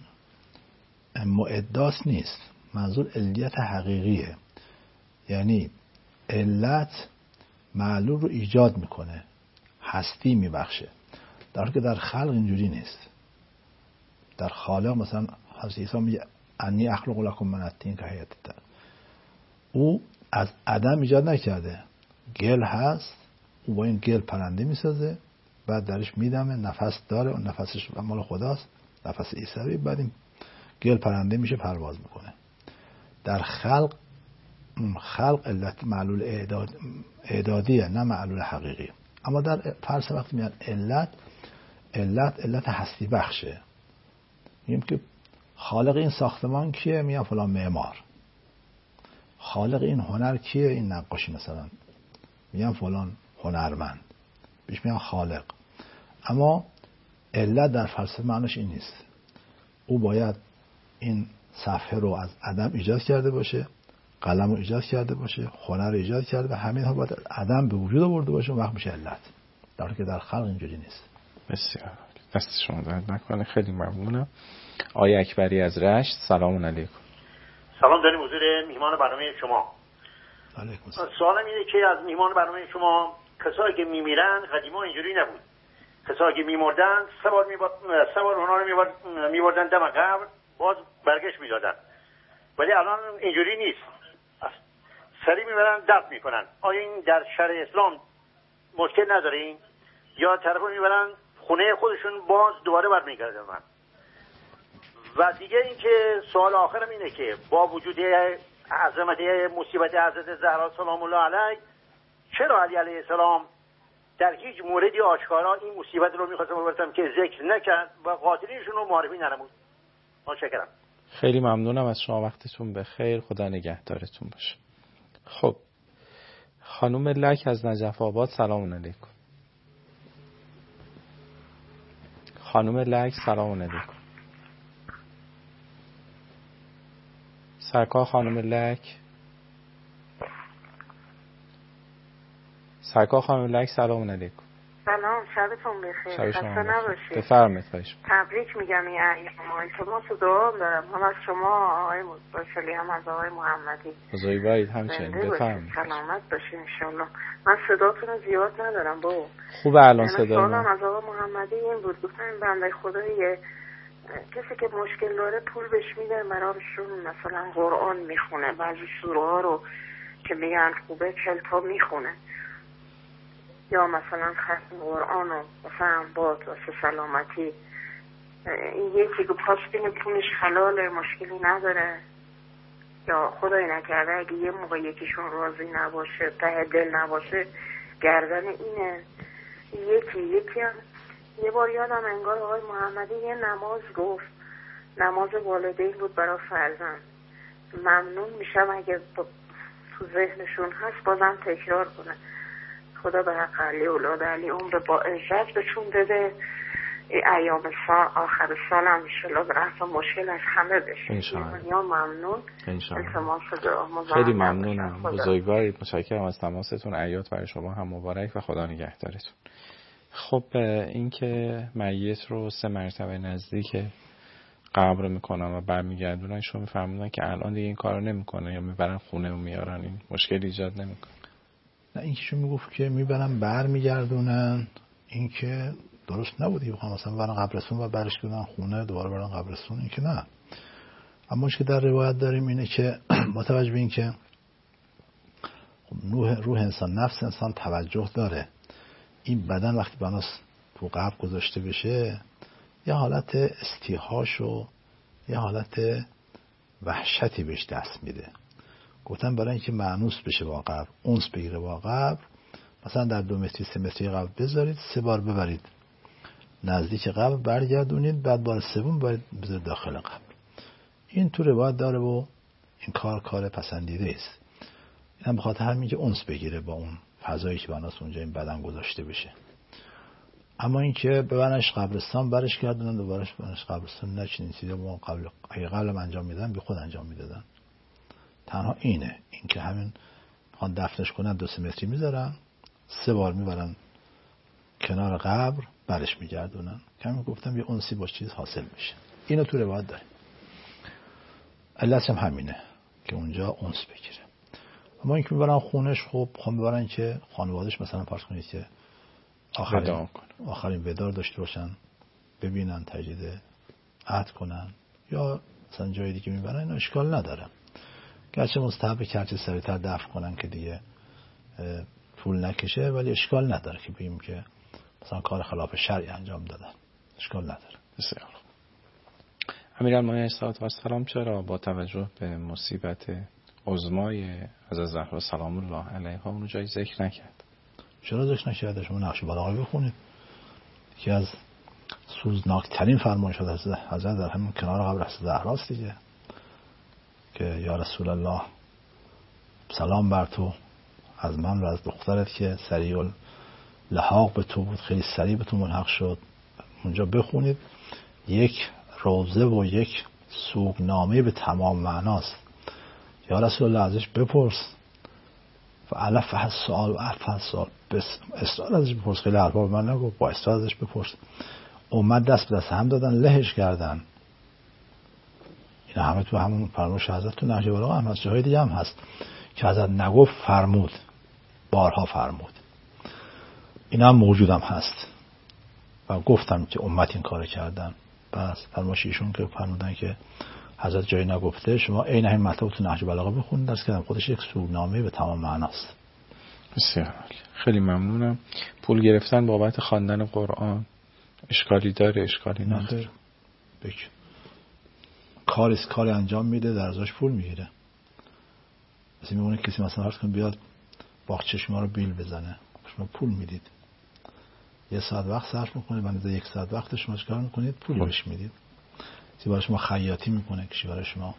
معداست نیست، منظور علیت حقیقیه. یعنی علت معلول رو ایجاد میکنه، هستی میبخشه، در حالی که در خلق اینجوری نیست. در خالق مثلا حضرت عیسی میگه انی اخلق لکم من الطین کهیئة الطیر. او از عدم ایجاد نکرده، گل هست، او با این گل پرنده میسازه، بعد درش میدمه، نفس داره، اون نفسش مال خداست، نفس عیسی، بعد این گل پرنده میشه، پرواز میکنه. در خلق خلق علت معلول اعداد اعدادیه، نه معلول حقیقی. اما در فلسفه وقتی میاد علت علت علت هستی بخشه. میگیم که خالق این ساختمان کیه؟ میگم فلان معمار. خالق این هنر کیه؟ این نقاشی مثلا، میگم فلان هنرمند. بیش میگم خالق. اما علت در فلسفه معنیش این نیست. او باید این صفحه رو از عدم ایجاد کرده باشه، قلم رو ایجاد کرده باشه، هنر رو ایجاد کرده و همین ها باید عدم به وجود آورده باشه، اون وقت میشه علت. در حالی که در خلق اینجوری نیست. بسیار دست شما درد نکنه، خیلی ممنونم. آقای اکبری از رشت، سلام علیکم. سلام داریم حضور میهمان برنامه شما. علیکم السلام. سوالم اینه که از میهمان برنامه شما، کسایی که میمیرن قدیما اینجوری نبود، کسایی که میمردن سه بار میبرد سه بار اونها رو میبردن دم قبر، باز برگشت میدادن، ولی الان اینجوری نیست، سری میبرن دفن میکنن. آیا این در شرع اسلام مشکل نداره؟ یا طرفو میبرن خونه خودشون باز دوباره برمیگردن؟ و دیگه این که سوال آخرم اینه که با وجود عظمت مصیبت حضرت زهرا سلام الله علیه، چرا علی علیه السلام در هیچ موردی آشکارا این مصیبت رو میخواستم ببرتم که ذکر نکرد و قاتلینشون رو معرفی ننمود؟ متشکرم. خیلی ممنونم از شما، وقتتون بخیر، خدا نگهدارتون باشه. خب خانم لک از نجف آباد، سلام علیکم. خانم لک سلام علیکم. سرکار خانم لک سرکار خانم لک سلام علیکم. سلام، شبتون بخیر. شب شما نباشید. بفرمایید. خواهش تبریک میگم این ایام. التماس و دعا دارم، هم از شما آقای مصطفی، هم از آقای محمدی. بزرگ باشید. همچنین بفرمایید. سلامت باشین ان شاء الله. من صداتون رو زیاد ندارم بابا. خوبه الان صدا. سوالم از آقای محمدی این بود، گفتن این بنده خدای کسی که مشکل داره پول بهش میده براشون مثلا قرآن میخونه، بعضی سوره ها رو که میگن خوبه چل تا میخونه، یا مثلا ختم قرآن و مثلا باد واسه سلامتی. این یکی که پاس بینه پولش حلاله، مشکلی نداره، یا خدای نکرده اگه یه موقع یکیشون راضی نباشه، ته دل نباشه، گردن اینه. یکی یکی هم یه بار یادم انگار آقای محمدی یه نماز گفت، نماز والدین بود برای فرزند. ممنون میشم اگه تو ذهنشون هست بازم تکرار کنه. خدا به حق علی اولاد علی عمر با عزت بهشون بده، ایام سال آخر سال هم انشالله به رفت مشکل از همه بشه. یا ممنون. خیلی ممنونم، بزرگوارید، متشکرم از تماستون. عیاد برای شما هم مبارک و خدا نگهدارتون. خب این که میت رو سه مرتبه نزدیک قبر میکنن و برمیگردونن، شما میفرمودن که الان دیگه این کارو نمیکنه یا میبرن خونه و میارن، این مشکل ایجاد نمیکنه؟ نه، این که شما میگفت که میبرن برمیگردونن، این که درست نبودی، بخوام مثلا برن قبرستون و برش بدن خونه دوباره برن قبرستون، این که نه. اما که در روایت داریم اینه که با توجه به این که روح, روح انسان، نفس انسان توجه داره. این بدن وقتی بناس تو قبر گذاشته بشه یه حالت استیحاش و یه حالت وحشتی بهش دست میده. گفتم برای اینکه مانوس بشه با قبر، اونس بگیره با قبر، مثلا در دو متری سه متری قبر بذارید، سه بار ببرید نزدیک قبر برگردونید، بعد بار سوم باید بذارید داخل قبر. این تو روایت داره و این کار کار پسندیده است. این هم بخاطر همین که اونس بگیره با اون فضایی که بناس اونجا این بدن گذاشته بشه. اما این که ببرنش قبرستان برش گردونن دوبارش ببرنش قبرستان، نه چنین چیزی ما قبل اگه قبلم انجام میدن بی خود انجام میدادن. تنها اینه، این که همین خوان دفنش کنن دو سه متری میذارن، سه بار میبرن کنار قبر برش میگردونن. کمی گفتم یه انسی با چیز حاصل میشه. اینو تو روایت داریم. علتش هم همینه که اونجا انس بگیره. اما اینکه میبرن خونش، خب خوان ببرن که خانوادهش مثلا فرض کنید که آخرین آخرین ودار داشته باشن، ببینن، تجدید عهد کنن، یا مثلا جای دیگه میبرن، اینا اشکال نداره. گرچه مستحب که هرچه سریعتر دفن کنن که دیگه طول نکشه، ولی اشکال نداره که بگیم که مثلا کار خلاف شرعی انجام دادن، اشکال نداره. بسیار امیرالمومنین علیه السلام چرا با توجه به مصیبت عظمای حضرت زهرا سلام الله علیها اونو جای ذکر نکرد؟ چرا ذکر نکرد؟ شما نقش بلاغه بخونید که از سوزناکترین فرمایشات از حضرت در همین کنار قبر حضرت زهراست دیگه، که یا رسول الله سلام بر تو، از من و از دخترت که سریع لحاق به تو بود، خیلی سریع به تو ملحق شد. اونجا بخونید یک روزه و یک سوگنامه به تمام معناست. یا رسول الله ازش بپرس، فعلف السؤال و عرف السؤال، استاد ازش بپرس. خیلی حرفا به من نگو، با استاد ازش بپرس. اومد دست به دست هم دادن، لهش کردن. این همه تو همون فرمایش حضرت تو نهج بلاغه هم هست، جاهای دیگه هم هست که حضرت نگفت فرمود، بارها فرمود. این هم موجود هم هست و گفتم که امت این کار کردن. پس فرمایش ایشون که فرمودن که حضرت جایی نگفته، شما عین همین مطلب تو نهج بلاغه بخونید، درس کردم خودش یک سوگنامه به تمام معناست. بسیار خیلی ممنونم. پول گرفتن بابت خواندن قرآن اشکالی داره؟ اشکالی نداره. بگید کاری کاری انجام میده، در ازاش پول میگیره. مثلا میمونه کسی مثلا هر کن بیاد باغچه شما رو بیل بزنه، شما پول میدید، یه ساعت وقت صرف میکنید، بعد یک ساعت وقت شما چیکار میکنید؟ پول بهش میدید. کسی برای شما خیاطی میکنه، کسی برای شما.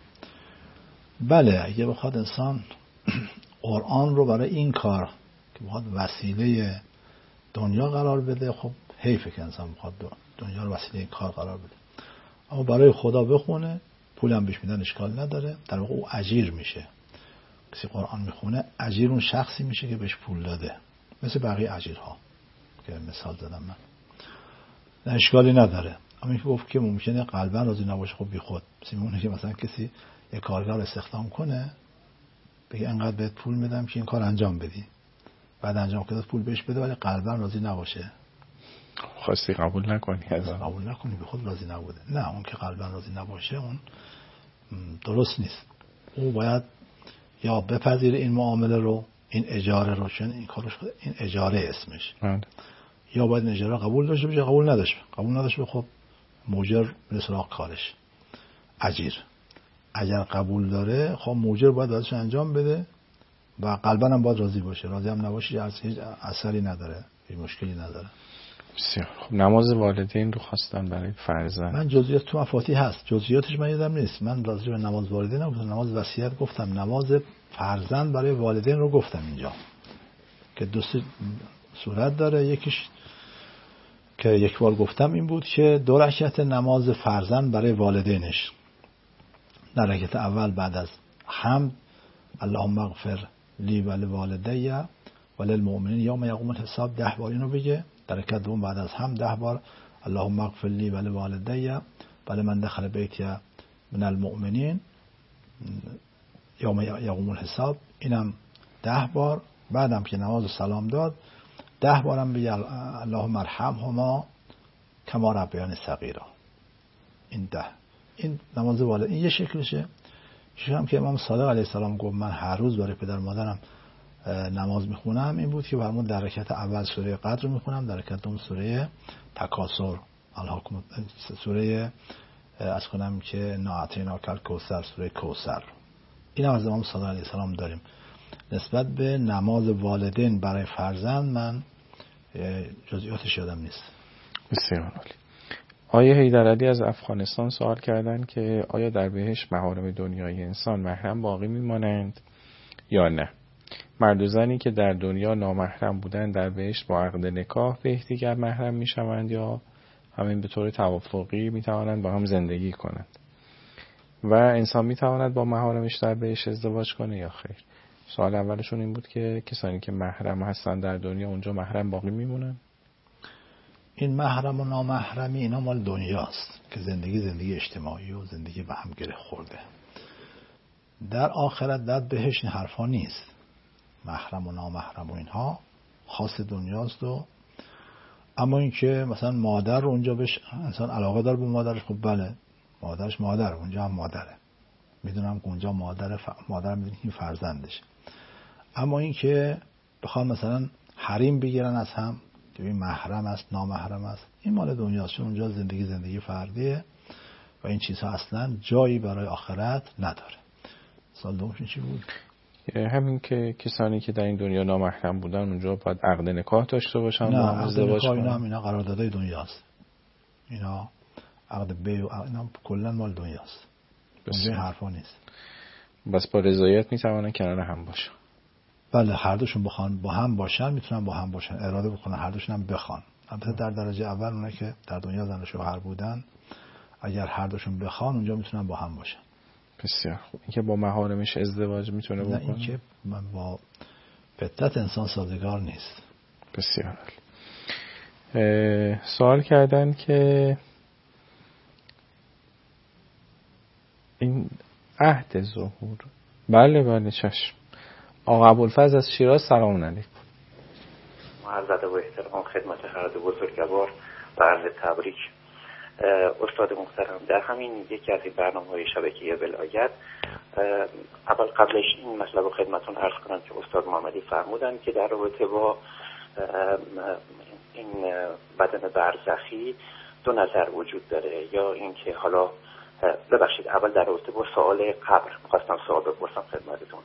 بله اگه بخواد انسان قرآن رو برای این کار که بخواد وسیله دنیا قرار بده، خب حیفه که انسان بخواد دنیا رو وسیله این کار قرار بده. اما برای خدا بخونه، پولم بهش میدن، اشکال نداره. در واقع او اجیر میشه. کسی قرآن میخونه اجیر اون شخصی میشه که بهش پول داده، مثل بقیه اجیرها که مثال زدم من. نه اشکالی نداره. اما اینکه گفت که ممکنه قلبا راضی نباشه، خب بی خود. مثل میمونه که مثلا کسی یک کارگر استخدام کنه، بگه انقدر بهت پول میدم که این کار انجام بدی، بعد انجام کنه پول بهش بده ولی قلبا راضی نباشه، خواستی قبول نکنی، از قبول نکنی، به خود راضی نبوده. نه اون که قلبا راضی نباشه اون درست نیست. او باید یا بپذیره این معامله رو، این اجاره رو، چون این کارش این اجاره اسمش، من. یا باید این اجاره قبول داشته باشه. قبول نداشته قبول نداشته خب موجر به سراغ کارش، اجیر. اگر قبول داره خب موجر باید ازش انجام بده و قلبا هم باید راضی باشه. راضی هم نباشه هیچ اثری نداره، هیچ مشکلی نداره. بسیار خب. نماز والدین رو خواستن برای فرزند. من جزئیات تو مفاتیح هست، جزئیاتش من یادم نیست. من راضی به نماز والدین نگفتم، نماز وصیت گفتم، نماز فرزند برای والدین رو گفتم اینجا که دو صورت داره. یکیش که یک بار گفتم این بود که دو رکعت نماز فرزند برای والدینش. در رکعت اول بعد از حمد اللهم اغفر لی و لوالدی و للمؤمنین یوم یقوم الحساب ده بار اینو بگه. در رکعت دوم بعد از حمد ده بار اللهم اغفر لی و لوالدی و لمن دخل بیتی من المؤمنین یوم یقوم الحساب، اینم ده بار. بعدم که نماز سلام داد ده بارم بگه اللهم ارحمهما کما ربیانی صغیرا. این ده این نماز والد، این یه شکلشه. شکل هم که امام صادق علیه السلام گفت من هر روز برای پدر مادرم نماز میخونم این بود که برامون در رکعت اول سوره قدر رو میخونم، در رکعت دوم سوره تکاثر، الهاکم، سوره از کنم که ناعطینا کل کوثر، سوره کوثر. این هم از امام صادق علیه السلام داریم. نسبت به نماز والدین برای فرزند من جزئیاتش یادم نیست. بسیار عالی. آیه حیدرعلی از افغانستان سوال کردن که آیا در بهشت محارم دنیای انسان محرم باقی میمانند یا نه؟ مرد و زنی که در دنیا نامحرم بودن در بهشت با عقد نکاح به یکدیگر محرم میشوند یا همین به طور توافقی میتوانند با هم زندگی کنند و انسان میتواند با محارمش در بهشت ازدواج کنه یا خیر؟ سوال اولشون این بود که کسانی که محرم هستن در دنیا اونجا محرم باقی میمونن؟ این محرم و نامحرمی اینا مال دنیاست که زندگی زندگی اجتماعی و زندگی به هم گره خورده. در آخرت در بهشت این حرفا نیست. محرم و نامحرم و اینها خاص دنیاست. و اما اینکه مثلا مادر رو اونجا بهش انسان علاقه داره به مادرش، خب بله مادرش مادر، اونجا هم مادره، میدونم که اونجا مادر ف... مادر میدونی که فرزندش. اما اینکه بخوام مثلا حریم بگیرن از هم که این محرم است نامحرم است، این مال دنیاست، چون اونجا زندگی زندگی فردیه و این چیزها اصلا جایی برای آخرت نداره. سال دومش چی بود؟ همین که کسانی که در این دنیا نامحرم بودن اونجا باید عقد نکاح داشته باشن نه، با هم ازدواج کنن. اینا هم اینا قراردادهای دنیاست. اینا عقد بیع و اینا کلا مال دنیاست. اونجا حرفا نیست. بس با رضایت میتونن کنار هم باشن. بله هر دوشون بخوان با هم باشن میتونن با هم باشن، اراده بکنن هر دوشون هم بخوان. البته در درجه اول اونایی که در دنیا زن و شوهر بودن اگر هر دوشون بخوان اونجا میتونن با هم باشن. بسیار خوب. اینکه با محارمش ازدواج میتونه بکنه؟ نه، اینکه من با فطرت انسان سازگار نیست. بسیار عالی. سوال کردن که این عهد ظهور. بله بله چشم. آقا ابوالفضل از شیراز، سلام علیکم. عرض ادب و احترام خدمت هر دو بزرگوار و عرض تبریک. استاد محترم، در همین یکی از این برنامه‌های شبکه ولایت اول قبلش این مطلب رو خدمتتون عرض کنم که استاد محمدی فرمودن که در رابطه با این بدن برزخی دو نظر وجود داره، یا اینکه حالا ببخشید اول در رابطه با سوال قبر می‌خواستم سوال بپرسم خدمتتون.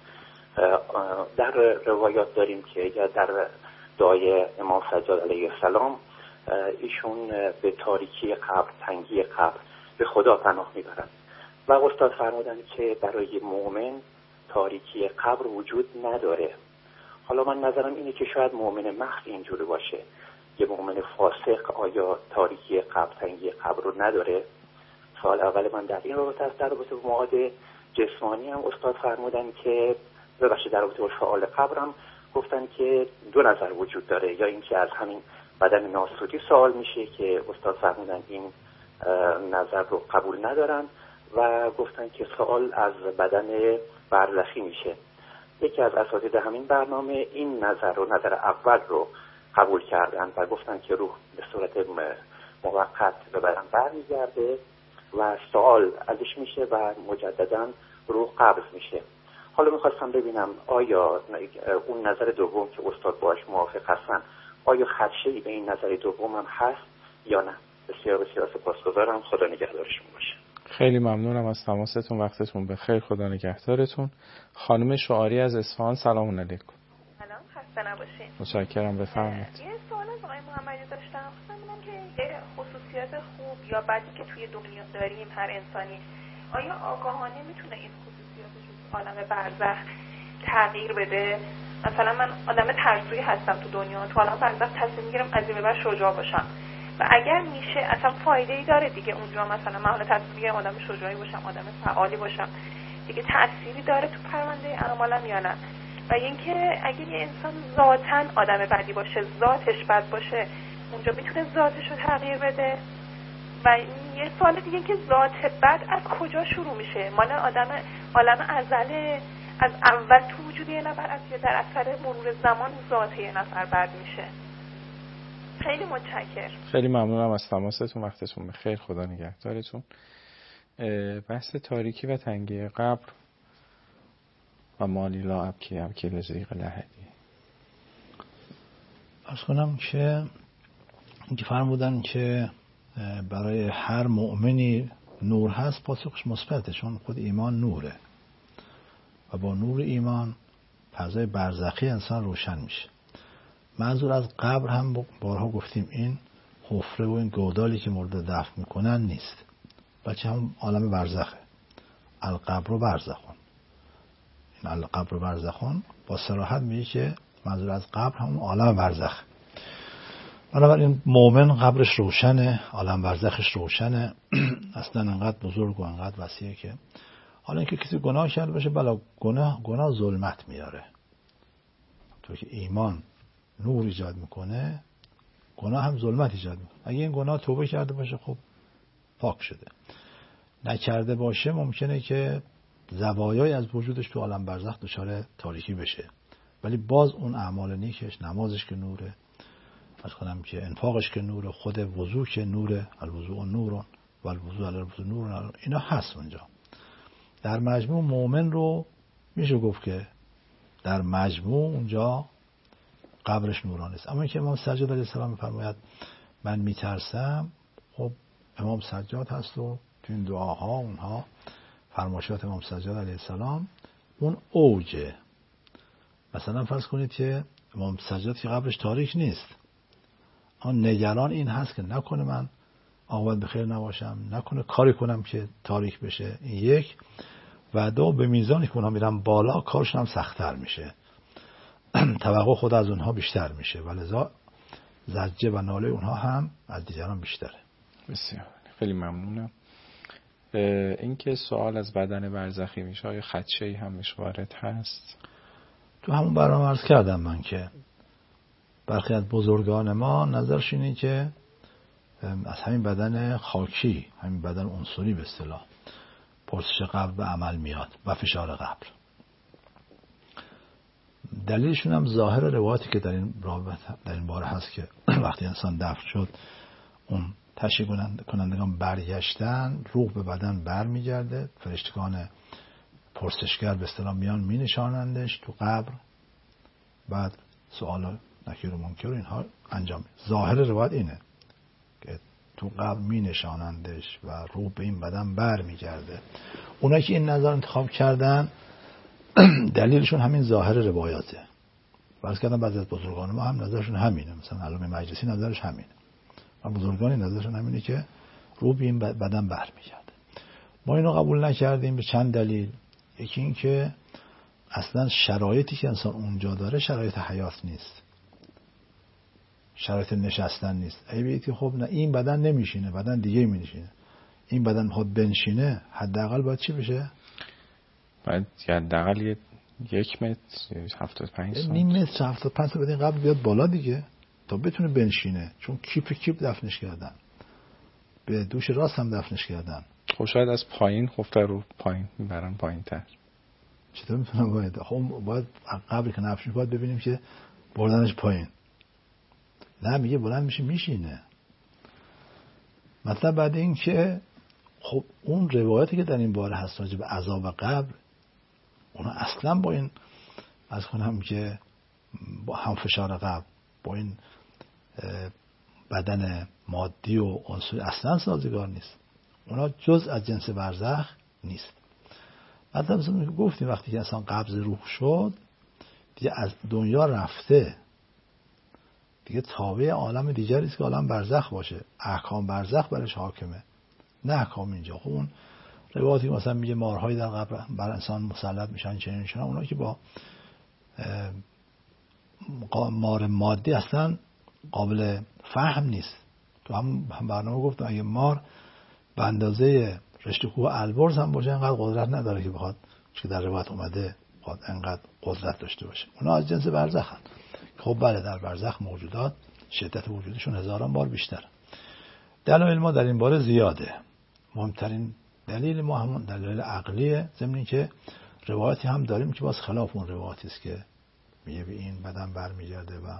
در روایات داریم که یا در دعای امام سجاد علیه السلام ایشون به تاریکی قبر، تنگی قبر به خدا پناه میبرند و استاد فرمودن که برای مؤمن تاریکی قبر وجود نداره. حالا من نظرم اینه که شاید مؤمن محض اینجوری باشه، یه مؤمن فاسق آیا تاریکی قبر، تنگی قبر رو نداره؟ سوال اول من در این رابطه است. در رابطه با مواد جسمانی هم استاد فرمودن که ببخشید در رابطه با سوال قبرم گفتن که دو نظر وجود داره، یا اینکه از همین بدن ناسوتی سوال میشه که استاد فرمودن این نظر رو قبول ندارن و گفتن که سوال از بدن برزخی میشه. یکی از اساتید همین برنامه این نظر رو، نظر اول رو قبول کردن و گفتن که روح به صورت موقت به بدن برمیگرده و سوال ازش میشه و مجددا روح قبض میشه. حالا میخواستم ببینم آیا اون نظر دوم که استاد باش موافق هستن، آیا خدشه‌ای به این نظر دوم هم هست یا نه؟ بسیار بسیار سپاسگزارم. خدا نگهدارشون باشه. خیلی ممنونم از تماستون، وقتتون بخیر، خدا نگهدارتون. خانم شعاری از اصفهان، سلام علیکم. سلام، خسته نباشید. متشکرم، بفرمایید. یه سوال از آقای محمدی داشتم. خواستم ببینم که یه خصوصیات خوب یا بدی که توی دنیا داریم هر انسانی، آیا آگاهانه میتونه این خصوصیاتش رو عالم برزخ تغییر بده؟ مثلا من آدم ترسویی هستم تو دنیا، تو عالم برزخ تصمیم میگیرم از این به بعد شجاع باشم و اگر میشه اصلا فایده ای داره دیگه اونجا؟ مثلا من حالا تصمیم میگیرم آدم شجاعی باشم، آدم فعالی باشم، دیگه تأثیری داره تو پرونده اعمالم یا نه؟ و اینکه اگر یه انسان ذاتاً آدم بدی باشه، ذاتش بد باشه، اونجا میتونه ذاتش رو تغییر بده؟ و یه سوال دیگه که ذات بد از کجا شروع میشه؟ مال آدم عالم ازل، از اول تو وجود یه نفر از یا در اثر مرور زمان ذات یه نفر بد میشه؟ خیلی متشکرم. خیلی ممنونم از تماستون، وقتتون بخیر، خدا نگهدارتون. بحث تاریکی و تنگی قبر و مالی لا ابکی ابکی لزیق لحدی. عرض کنم که اینکه فرمودن که برای هر مؤمنی نور هست، پاسخش مثبته، چون خود ایمان نوره و با نور ایمان فضای برزخی انسان روشن میشه. منظور از قبر هم بارها گفتیم این حفره و این گودالی که مورد دفن میکنن نیست، بلکه هم عالم برزخه. القبر و برزخون، این القبر و برزخون با صراحت میگه که منظور از قبر هم عالم برزخ. بنابراین مومن قبرش روشنه، عالم برزخش روشنه. اصلا انقدر بزرگ و انقدر وسیعه که حالا اینکه کسی گناه کرده باشه، بلا گناه گناه ظلمت میاره. تو که ایمان نور ایجاد میکنه، گناه هم ظلمت ایجاد میکنه. اگه این گناه توبه کرده باشه خب پاک شده، نکرده باشه ممکنه که زوایای از وجودش تو عالم برزخ دچار تاریکی بشه، ولی باز اون اعمال نیکش، نمازش که نوره، از کنم که انفاقش که نوره، خود وضو که نوره، الوضوء نورون و الوضوء علی الوضوء نورون، اینا هست اونجا. در مجموع مومن رو میشه گفت که در مجموع اونجا قبرش نورانی است. اما اینکه امام سجاد علیه السلام میفرماید من میترسم، خب امام سجاد هست و تو این دعاها اونها فرمایشات امام سجاد علیه السلام اون اوجه. مثلا فرض کنید که امام سجاد که قبرش تاریک نیست، آن نگران این هست که نکنه من عاقبت بخیر نباشم، نکنه کاری کنم که تاریک بشه، این یک. و دو، به میزانی که اونها میرن بالا کارشون هم سخت‌تر میشه، توقع خود از اونها بیشتر میشه و لذا زجه و ناله اونها هم از دیگران بیشتره. بسیار خیلی ممنونم. این که سوال از بدن برزخی میشه، آیا خدشه‌ای هم میشه وارد هست؟ تو همون برنامه عرض کردم من که برخی از بزرگان ما نظرش اینه که از همین بدن خاکی، همین بدن عنصری به اصطلاح، پرسش قبر به عمل میاد و فشار قبر. دلیلشون هم ظاهر روایاتی که در این رابطه در این باره هست که وقتی انسان دفن شد اون تشییع کنندگان برگشتن، روح به بدن برمیگرده، فرشتگان پرسشگر به اصطلاح میان مینشانندش تو قبر، بعد سوال نکیر و منکر و اینها انجام. ظاهر روایت اینه که تو قبر مینشانندش و روح به این بدن برمیگرده. اونایی که این نظر انتخاب کردن دلیلشون همین ظاهر روایاته. فرض کردم بعضی از بزرگان ما هم نظرشون همینه، مثلا علامه مجلسی نظرش همینه و بزرگانی نظرشون همینه که روح به این بدن برمیگرده. ما اینو قبول نکردیم به چند دلیل. یکی این که اصلا شرایطی که انسان اونجا داره شرایط حیات نیست، شرایط نشستن نیست. ای بیتی خب نه این بدن نمیشینه، بدن دیگه میشینه، این بدن خود بنشینه، حداقل باید چی بشه؟ باید حداقل یک متر هفتاد و پنج سانتی، نیم متر هفتاد و پنج سانتی قبل بیاد بالا دیگه تا بتونه بنشینه، چون کیپ کیپ دفنش کردن، به دوش راست هم دفنش کردن. خب شاید از پایین خفته رو پایین میبرن پایین تر. چطور میتونم باید؟ خب باید قبل که نفشش باید ببینیم که بردنش پایین. نه میگه بلند میشه میشینه. مطلب بعد این که خب اون روایتی که در این باره هست راجع به عذاب قبر، اونا اصلا با این از کنم که با هم فشار قبر، با این بدن مادی و عنصری اصلا سازگار نیست. اونا جز از جنس برزخ نیست. مثلا مثلا گفتیم وقتی که انسان قبض روح شد دیگه از دنیا رفته، دیگه تابع عالم دیگری است که عالم برزخ باشه، احکام برزخ برش حاکمه، نه احکام اینجا. خب اون روایتی مثلا میگه مارهایی در قبر بر انسان مسلط میشن چنین چنین، اونا که با مار مادی اصلا قابل فهم نیست. تو هم برنامه گفتم اگه مار به اندازه رشته کوه البرز هم باشه انقدر قدرت نداره که بخواد، که در روایت اومده بخواد انقدر قدرت داشته باشه. اونا از جنس برزخن. خب بله در برزخ موجودات شدت وجودشون هزاران بار بیشتر. دلایل ما در این باره زیاده. مهمترین دلیل ما همون دلیل عقلیه، ضمن که روایتی هم داریم که باز خلاف اون روایتی است که میگه به این بدن برمیگرده و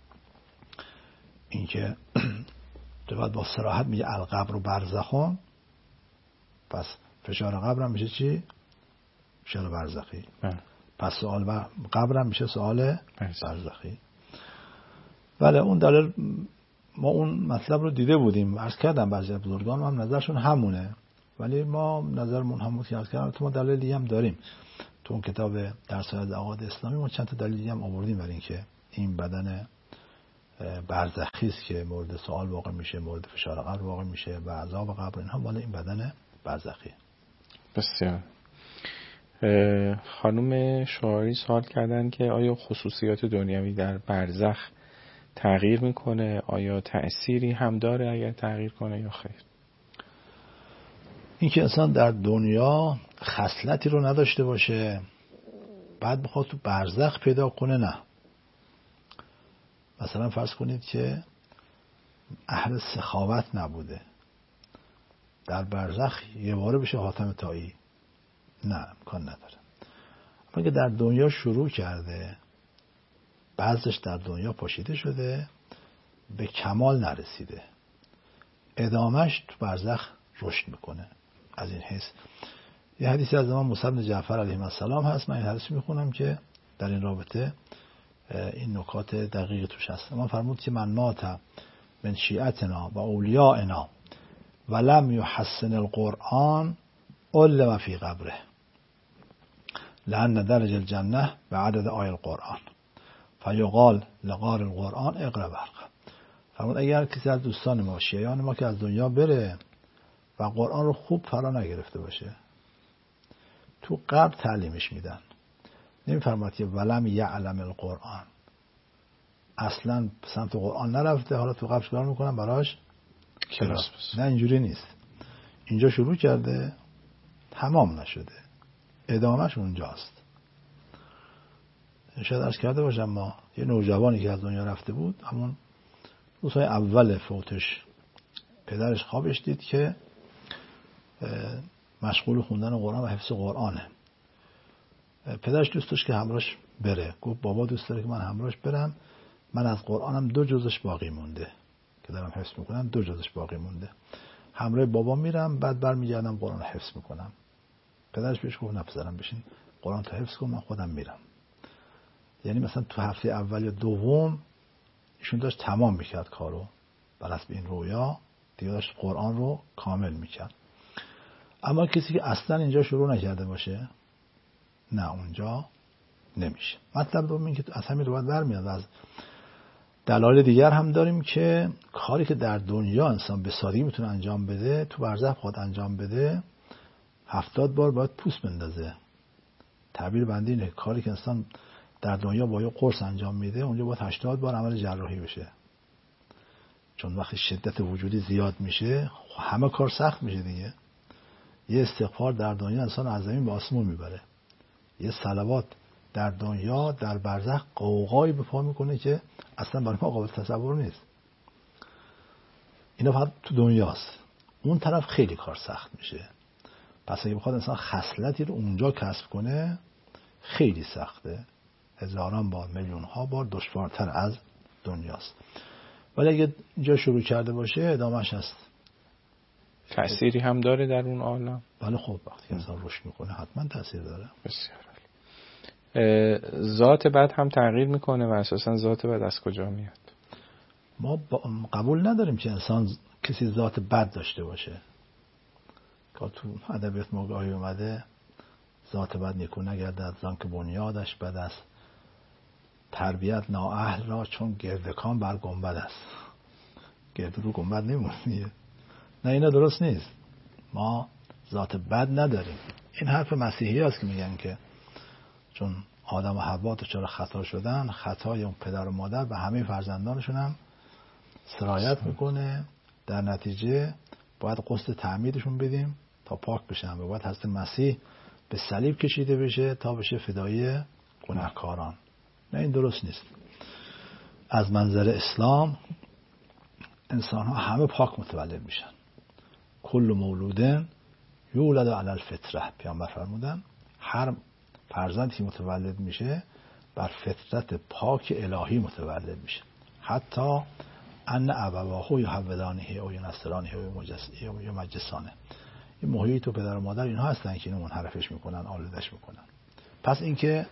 اینکه روایت با صراحت میگه القبر و برزخون، پس فشار قبر هم میشه چی؟ فشار برزخی. پس سوال قبر هم میشه سوال برزخی. بله اون دلیل ما اون مطلب رو دیده بودیم، عرض کردم بعضی بزرگان هم نظرشون همونه، ولی ما نظرمون همون که عرض کردم. تو ما دلیل دیگه هم داریم تو اون کتاب درس از عقاید اسلامی، ما چند تا دلیل دیگه هم آوردیم برای اینکه این بدن برزخی است که مورد سوال واقع میشه، مورد فشار قلب واقع میشه و عذاب قبر، اینها مال این بدن برزخی. بسیار. خانم شاعری سوال کردن که آیا خصوصیات دنیوی در برزخ تغییر میکنه؟ آیا تأثیری هم داره اگر تغییر کنه یا خیر؟ این که انسان در دنیا خصلتی رو نداشته باشه بعد بخواد تو برزخ پیدا کنه، نه. مثلا فرض کنید که اهل سخاوت نبوده، در برزخ یه باره بشه حاتم طایی، نه امکان نداره. اما که در دنیا شروع کرده، بعضش در دنیا پاشیده شده، به کمال نرسیده، ادامش تو برزخ رشد میکنه. از این حیث یه حدیثی از امام موسی بن جعفر علیه السلام هست، من این حدیث میخونم که در این رابطه این نکات دقیق توش هست. ما فرمود که من مات من شیعتنا و اولیائنا ولم یحسن القرآن علم فی قبره لأن درج الجنه به عدد آی القرآن فیقال لقار القرآن اقرأ برقه. فرمود اگر کسی از دوستان ما، شیعیان ما که از دنیا بره و قرآن رو خوب فرا نگرفته باشه، تو قبر تعلیمش میدن، نمیفرماد که ولم یعلم القرآن، اصلا سمت قرآن نرفته، حالا تو قبر چیکار میکنن براش کلاس. نه اینجوری نیست، اینجا شروع کرده تمام نشده، ادامهش اونجاست. شاید عرض کرده باشم ما یه نوجوانی که از دنیا رفته بود، همون روزهای اول فوتش پدرش خوابش دید که مشغول خوندن قرآن و حفظ قرآنه. پدرش دوست داشت که همراهش بره، گفت بابا دوست داره که من همراهش برم، من از قرآنم دو جزش باقی مونده که دارم حفظ میکنم، دو جزش باقی مونده، همراه بابا میرم بعد برمیگردم قرآن حفظ میکنم. پدرش بهش گفت نه پسرم بشین قرآن تو حفظ کن، من خودم میرم. یعنی مثلا تو هفته اول یا دوم ایشون داشت تمام میکرد کارو بر حسب این رویا، دیگه داشت قرآن رو کامل میکرد. اما کسی که اصلا اینجا شروع نکرده باشه، نه اونجا نمیشه. مطلب دوم این که از همین روایت برمیاد. از دلایل دیگر هم داریم که کاری که در دنیا انسان به سادگی میتونه انجام بده، تو برزخ خود انجام بده، هفتاد بار باید پوست بندازه. تعبیر بنده اینه، کاری که انسان در دنیا با یه قرص انجام میده، اونجا باید هشتاد بار عمل جراحی بشه. چون وقتی شدت وجودی زیاد میشه همه کار سخت میشه دیگه. یه استغفار در دنیا انسان از زمین به آسمون میبره، یه صلوات در دنیا در برزخ قوقایی به پا میکنه که اصلا برای ما قابل تصور نیست. اینا فقط تو دنیاست، اون طرف خیلی کار سخت میشه. پس اگه بخواد انسان خصلتی رو اونجا کسب کنه خیلی سخته، هزاران بار میلیون ها بار دشوارتر از دنیاست. ولی اگه اینجا شروع کرده باشه ادامهش هست. تأثیری هم داره در اون عالم؟ بله خب وقتی انسان رشد میکنه حتما تأثیر داره. بسیار. ذات بد هم تغییر میکنه و اساسا ذات بد از کجا میاد؟ ما قبول نداریم که انسان کسی ذات بد داشته باشه. که تو ادبیات مگاهی اومده ذات بد نیکو نگردد زان که بنیادش بد است، تربیت نااهل را چون گردکان بر گنبد است. گرد رو گنبد نمیمونه. نه اینا درست نیست. ما ذات بد نداریم. این حرف مسیحی هست که میگن که چون آدم و حوا دچار خطا شدن، خطای اون پدر و مادر به همه فرزندانشون هم سرایت میکنه، در نتیجه باید قسط تعمیدشون بدیم تا پاک بشن و باید حضرت مسیح به صلیب کشیده بشه تا بشه فدایی گناهکاران. نه این درست نیست. از منظر اسلام انسان ها همه پاک متولد میشن. کل مولودن یولد علی الفطره، پیامبر فرمودن هر فرزندی که متولد میشه بر فطرت پاک الهی متولد میشه. حتی ان ابواه یحودانه او ینصرانه او یمجسانه. این محیط و پدر و مادر اینها هستن که اینو منحرفش میکنن، آلودش میکنن. پس اینکه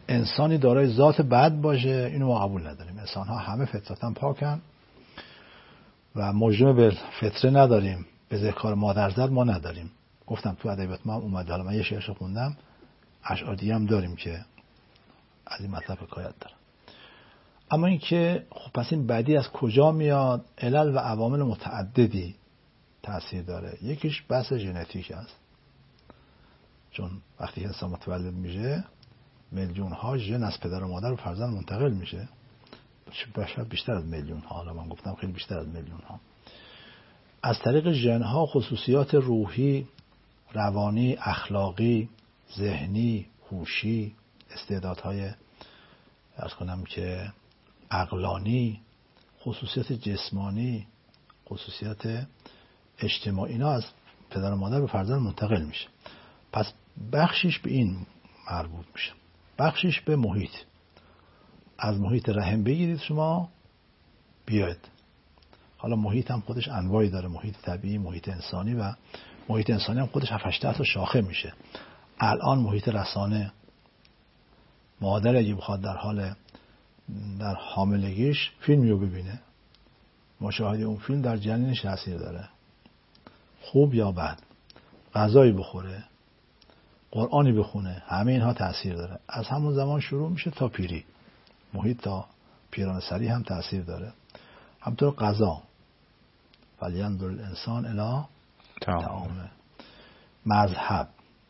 انسانی دارای ذات بد باشه اینو ما قبول نداریم. انسان ها همه فطرتاً پاکن و مجرم به فطره نداریم، بزهکار مادرزاد ما نداریم. گفتم تو ادبیات ما هم اومده، حالا من یه شعرش خوندم، اشعاری هم داریم که از این مطلب حکایت داره. اما این که خب پس این بدی از کجا میاد؟ علل و عوامل متعددی تأثیر داره. یکیش بحث ژنتیک است، چون وقتی انسان متولد میشه میلیون ها ژن از پدر و مادر و فرزند منتقل میشه، شاید بیشتر از میلیون ها، حالا من گفتم خیلی بیشتر از میلیون ها. از طریق ژن ها خصوصیات روحی، روانی، اخلاقی، ذهنی، هوشی، استعدادهای عرض کنم که عقلانی، خصوصیات جسمانی، خصوصیات اجتماعی، اینا از پدر و مادر به فرزند منتقل میشه. پس بخشیش به این مربوط میشه، بخشیش به محیط. از محیط رحم بگیرید شما بیاید. حالا محیط هم خودش انواعی داره، محیط طبیعی، محیط انسانی، و محیط انسانی هم خودش هفت هشت تا شاخه میشه. الان محیط رسانه، مادر اگه بخواد در حال در حاملگیش فیلمی رو ببینه، مشاهده اون فیلم در جنینش تاثیر داره، خوب یا بد، غذایی بخوره، قرآنی بخونه، همه اینها تاثیر داره. از همون زمان شروع میشه تا پیری، محیط تا پیران سری هم تاثیر داره. همطور غذا، فلینظر الانسان الی طعامه، مذهب،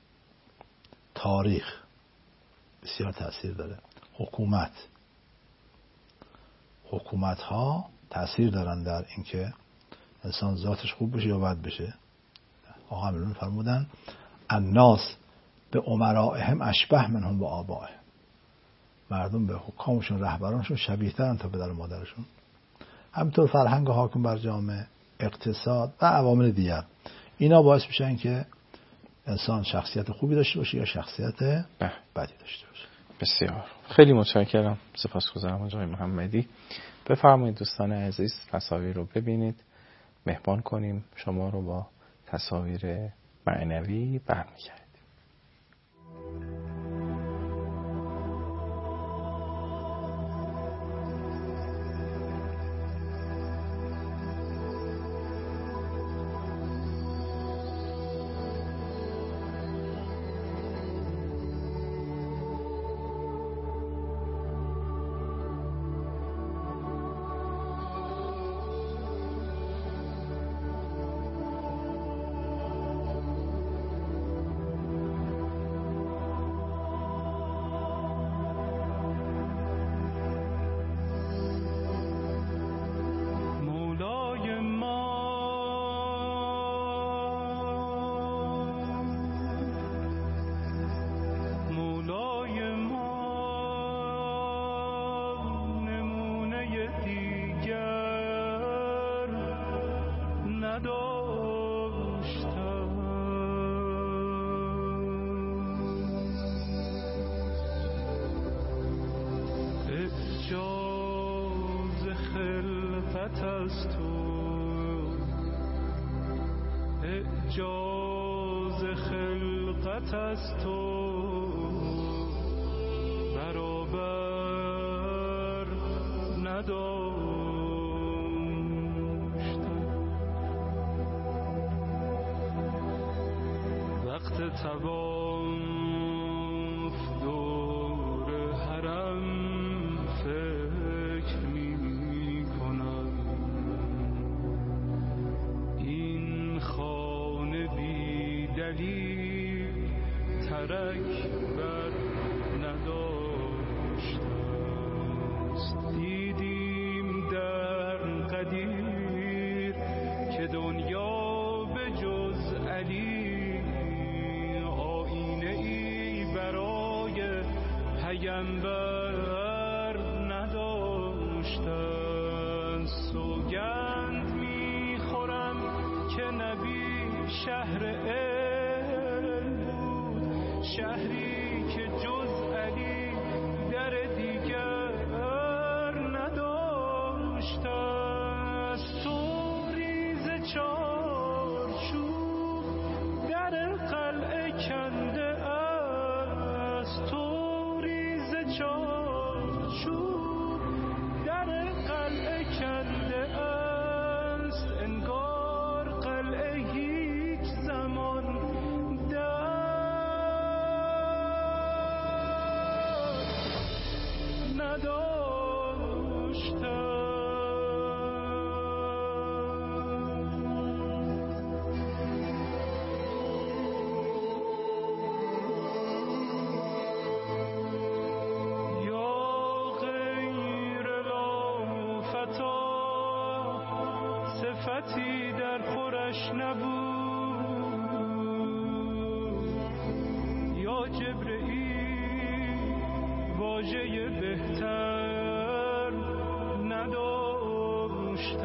تاریخ بسیار تاثیر داره. حکومت حکومت ها تاثیر دارن در اینکه انسان ذاتش خوب بشه یا بد بشه. آقا امیرالمومنین فرمودن الناس به امرائهم اشبه منهم به آبائهم، مردم به حکامشون، رهبرانشون شبیه ترن تا پدر و مادرشون. همینطور فرهنگ حاکم بر جامعه، اقتصاد و عوامل دیگر، اینا باعث میشن که انسان شخصیت خوبی داشته باشه یا شخصیت بدی داشته باشه. بسیار خیلی متشکرم، سپاسگزارم آقای محمدی. بفرمایید دوستان عزیز تصاویر رو ببینید، مهمان کنیم شما رو با تصاویر معنوی برمیگردیم. اعجاز خلقت از تو برابر نداشتم. وقت طواف دور حرم فکر می کنم، این خانه بی دلیل ترک بر نداشته است. دیدیم در قدیر که دنیا به جز علی آینه ای برای پیامبر نداشتند. سوگند میخورم که نبی شهر علم بود، شهری که جز علی در دیگر نداشت. تو ریز چارچوب در قلعه کنده است، تو ریز نداشتم. صفتی در خورش نبود، یا جبرئیل واژه بهتر نداشته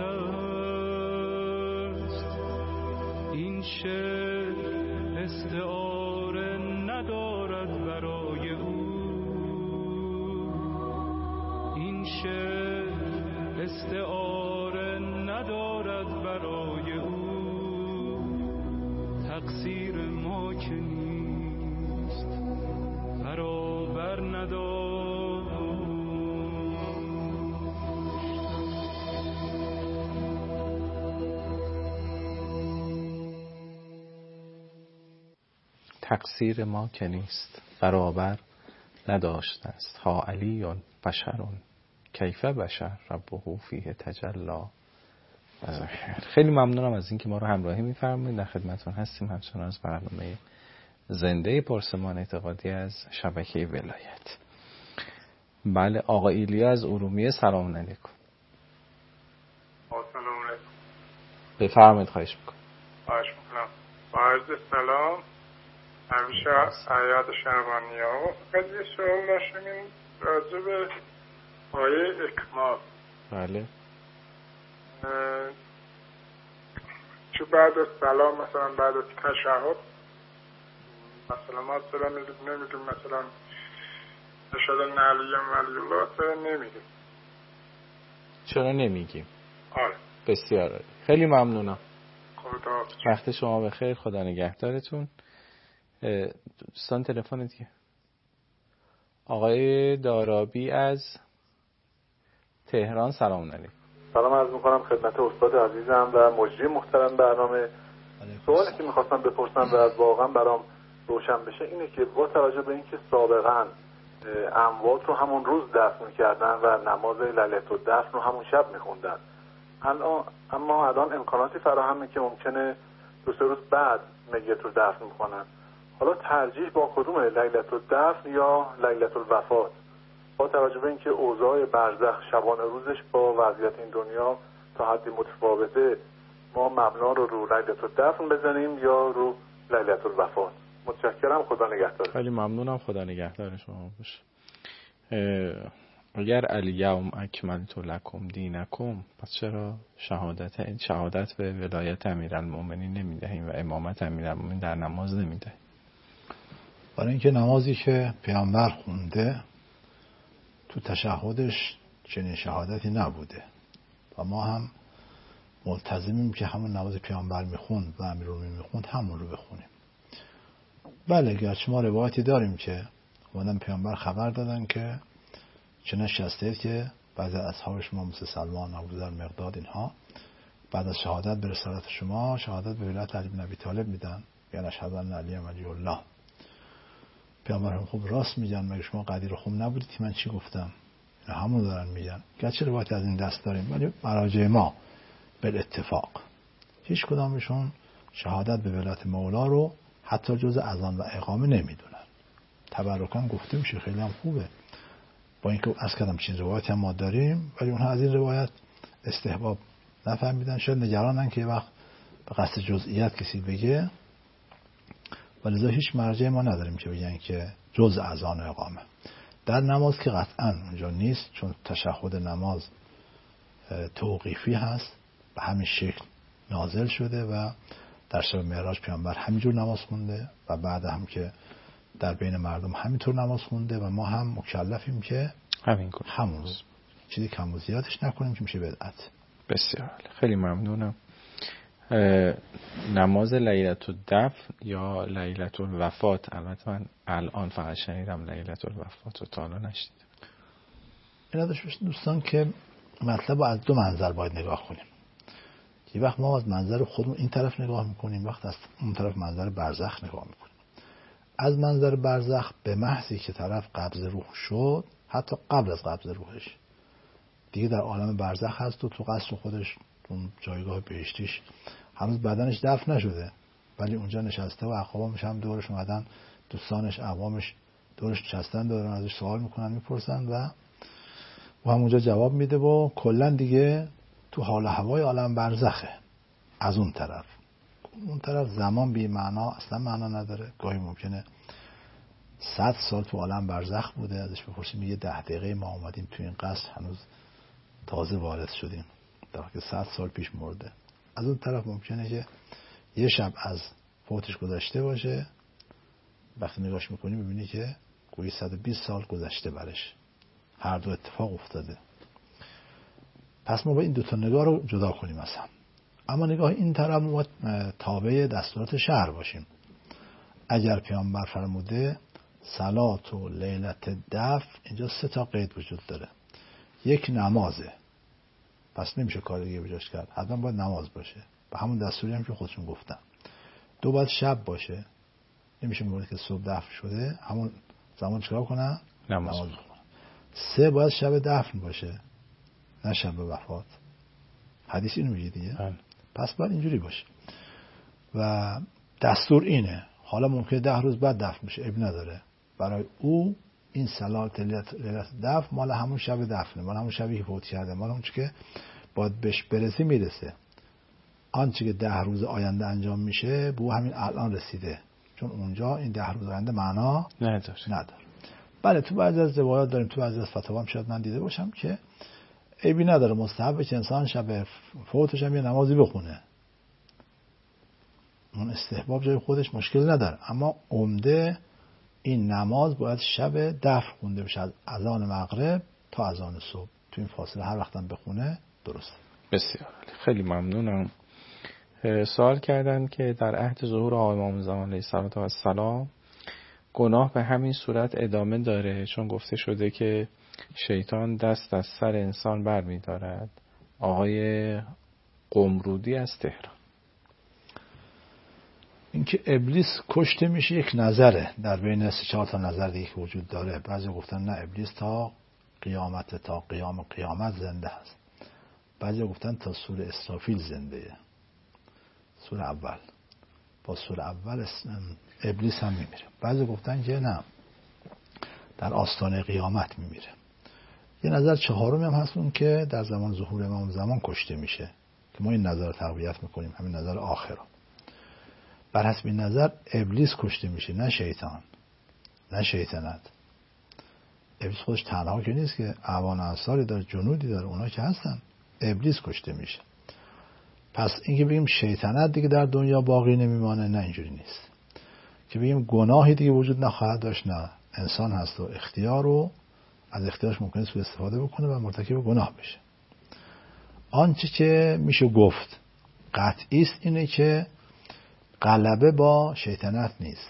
است. این شعر استعاره ندارد برای او، این شعر استعاره ندارد برای او. تقصیر ما که نیست برابر نداشت. تقصیر ما که نیست برابر نداشته است. ها علی بشرون کیف بشر ربه فیه تجلا. خیلی ممنونم از اینکه ما رو همراهی می‌فرمایید. در خدمتتون هستیم همچنان از برنامه زنده پرسمان اعتقادی از شبکه ولایت. بله آقا ایلیا از ارومیه، سلام علیکم. سلام علیکم. بفرمایید. خواهش می‌کنم. خواهش می‌کنم. با عرض سلام. همیشه عیاد شهربانی‌ها. فقط یه سوال داشتم این راجع به آیه اکمال. بله. چه بعد از سلام مثلا بعد از تشهد مثلا ما سلام نمیگیم، مثلا اشهد ان علی ولی الله سلام نمیگیم. چرا نمیگیم؟ آره. بسیار عالی. خیلی ممنونم. خدا وقت شما بخیر. خدا نگهدارتون. دوستان تلفن دیگه. آقای دارابی از تهران، سلام علیکم. سلام عرض میکنم خدمت استاد عزیزم و مجری محترم برنامه. سوالی که میخواستم بپرسم و واقعا برام روشن بشه اینه که با توجه به اینکه سابقا اموات رو همون روز دفن میکردن و نماز لیلة الدفن رو همون شب میخوندن، اما الان امکاناتی فراهمه که ممکنه دو سه روز بعد میت رو دفن میکنن. حالا ترجیح با کدوم، لیلة الدفن یا لیلة الوفات؟ با توجه به اینکه اوضاع برزخ شبانه روزش با وضعیت این دنیا تا حدی متفاوته، ما مبنا رو رو لیلة الدفن بزنیم یا رو لیلة الوفات؟ متشکرم. خدا نگهدار. خیلی ممنونم. خدا نگهدار شما باشه. اگر الیوم اکملت لکم دینکم، پس چرا شهادت این شهادت به ولایت امیرالمومنین نمیدهیم و امامت امیرالمومنین در نماز نمیدهیم؟ برای اینکه نمازی که پیامبر خونده تو تشهدش چنین شهادتی نبوده و ما هم ملتزمیم که همون نماز پیامبر میخوند و امیرالمومنین میخوند همون رو بخونیم. بله گرچه ما روایتی داریم که اومدن پیامبر خبر دادن که چنین شسته که بعضی از اصحاب شما مثل سلمان، ابوذر، مقداد اینها بعد از شهادت به رسالت شما شهادت به ولایت علی بن ابی طالب میدن، یعنی اشهد ان علی ولی الله. پیامبر هم خب راست میگن، مگه شما قدیر خم نبودید که من چی گفتم؟ اینا همون دارن میگن. گرچه روایت از این دست داریم ولی مراجع ما به اتفاق هیچ کدامشون شهادت به ولایت مولا رو حتی جز اذان و اقامه نمیدونن. تبرکاً گفته میشه، خیلی هم خوبه. با اینکه از کردم چیز روایتی هم ما داریم ولی اونها از این روایت استحباب نفهمیدن، شاید نگرانن که یه وقت به قصد جزئیات کسی بگه، ولذا هیچ مرجع ما نداریم که بگن که جز اذان و اقامه. در نماز که قطعاً اونجا نیست، چون تشهد نماز توقیفی هست، به همین شکل نازل شده و در شب معراج پیامبر همینجور نماز خونده و بعد هم که در بین مردم همینطور نماز خونده و ما هم مکلفیم که همین کنیم، همون روز چیزی کم و زیادش نکنیم که میشه بدعت. بسیار خیلی ممنونم. نماز لیلة الدفن یا لیلة الوفات، البته من الان فقط شنیدم لیلة الوفات رو تا حالا نشنیدم. اینا دوستان که مطلب رو از دو منظر باید نگاه کنیم. یه وقت ما از منظر خودمون این طرف نگاه میکنیم، وقت از اون طرف منظر برزخ نگاه میکنیم. از منظر برزخ به محضی که طرف قبض روح شد حتی قبل از قبض روحش دیگه در عالم برزخ هست و تو قصر خودش، اون جایگاه بهشتیش هنوز بدنش دفن نشده، ولی اونجا نشسته و اقوامش هم دورش اومدن، دوستانش اقوامش دورش نشستن، دارن ازش سوال میکنن میپرسن و و همونجا جواب میده و کلا دیگه تو حال هوای عالم برزخه. از اون طرف اون طرف زمان بی معنا اصلا معنا نداره. گاهی ممکنه صد سال تو عالم برزخ بوده، ازش بپرسیم میگه ده دقیقه ما اومدیم تو این قصر هنوز تازه وارد شدیم، در حالی که صد سال پیش مرده. از اون طرف ممکنه که یه شب از فوتش گذشته باشه، وقتی نگاش میکنی میبینی که گویی صد و بیست سال گذشته برش. هر دو اتفاق افتاده. پس ما با این دوتا نگاه رو جدا کنیم مثلا. اما نگاه این طرف ما تابع دستورات شرع باشیم. اگر پیامبر فرموده صلات و لیلت دفن، اینجا سه تا قید وجود داره. یک نمازه، پس نمیشه کار دیگه بجاش کرد، حتما باید نماز باشه به همون دستوری هم که خودشون گفتن. دو باید شب باشه، نمیشه موقعی که صبح دفن شده همون زمان چیکار کنن؟ نماز بخونن. سه باید شب دفن باشه، نه شب وفات. حدیث اینو میگه دیگه. پس باید اینجوری باشه و دستور اینه. حالا ممکنه ده روز بعد دفن بشه، اب نداره. برای او این صلات لیلت دفن مال همون شب دفنه، مال همون شبی که فوت کرده، مال اون چی که باید بهش برسی میرسه. آنچه که ده روز آینده انجام میشه به همین الان رسیده، چون اونجا این ده روز آینده معنا نداره. نداره. بله تو بعضی از روایات داریم، تو بعضی از فتاوا هم شاید من دیده باشم که عیبی نداره، مستحبه که انسان شب فوتش هم یه نمازی بخونه. اون استحباب جای خودش مشکل نداره، اما عمده این نماز باید شب دفن خونده بشه، از اذان مغرب تا اذان صبح. تو این فاصله هر وقتم بخونه درسته. بسیار خیلی ممنونم. سوال کردن که در عهد ظهور آقای امام زمان علیه السلام گناه به همین صورت ادامه داره، چون گفته شده که شیطان دست از سر انسان بر می دارد. آقای قمرودی از تهران. اینکه ابلیس کشته میشه یک نظره، در بین سه چهار تا نظر دیگه که وجود داره. بعضی گفتن نه ابلیس تا قیامت، تا قیام قیامت زنده هست. بعضی گفتن تا سور اسرافیل زنده. سور اول با سور اول ابلیس هم میمیره. بعضی گفتن که نه، در آستانه قیامت میمیره. یه نظر چهارمی هم هست، اون که در زمان ظهور امام زمان کشته میشه، که ما این نظر رو تقویت میکنیم، همین نظر آخر. بر حسب این نظر ابلیس کشته میشه، نه شیطان، نه شیطنت. ابلیس خودش تنها که نیست، که اعوان انصاری داره، جنودی داره، اونا که هستن. ابلیس کشته میشه. پس اینکه بگیم شیطنت دیگه در دنیا باقی نمیمانه، نه اینجوری نیست. که بگیم گناهی دیگه وجود نخواهد داشت، نه. انسان هست و اختیار رو از اختیارش ممکنه سوء استفاده بکنه و مرتکب گناه بشه. آنچه که میشه گفت قطعی است اینه که غلبه با شیطنت نیست.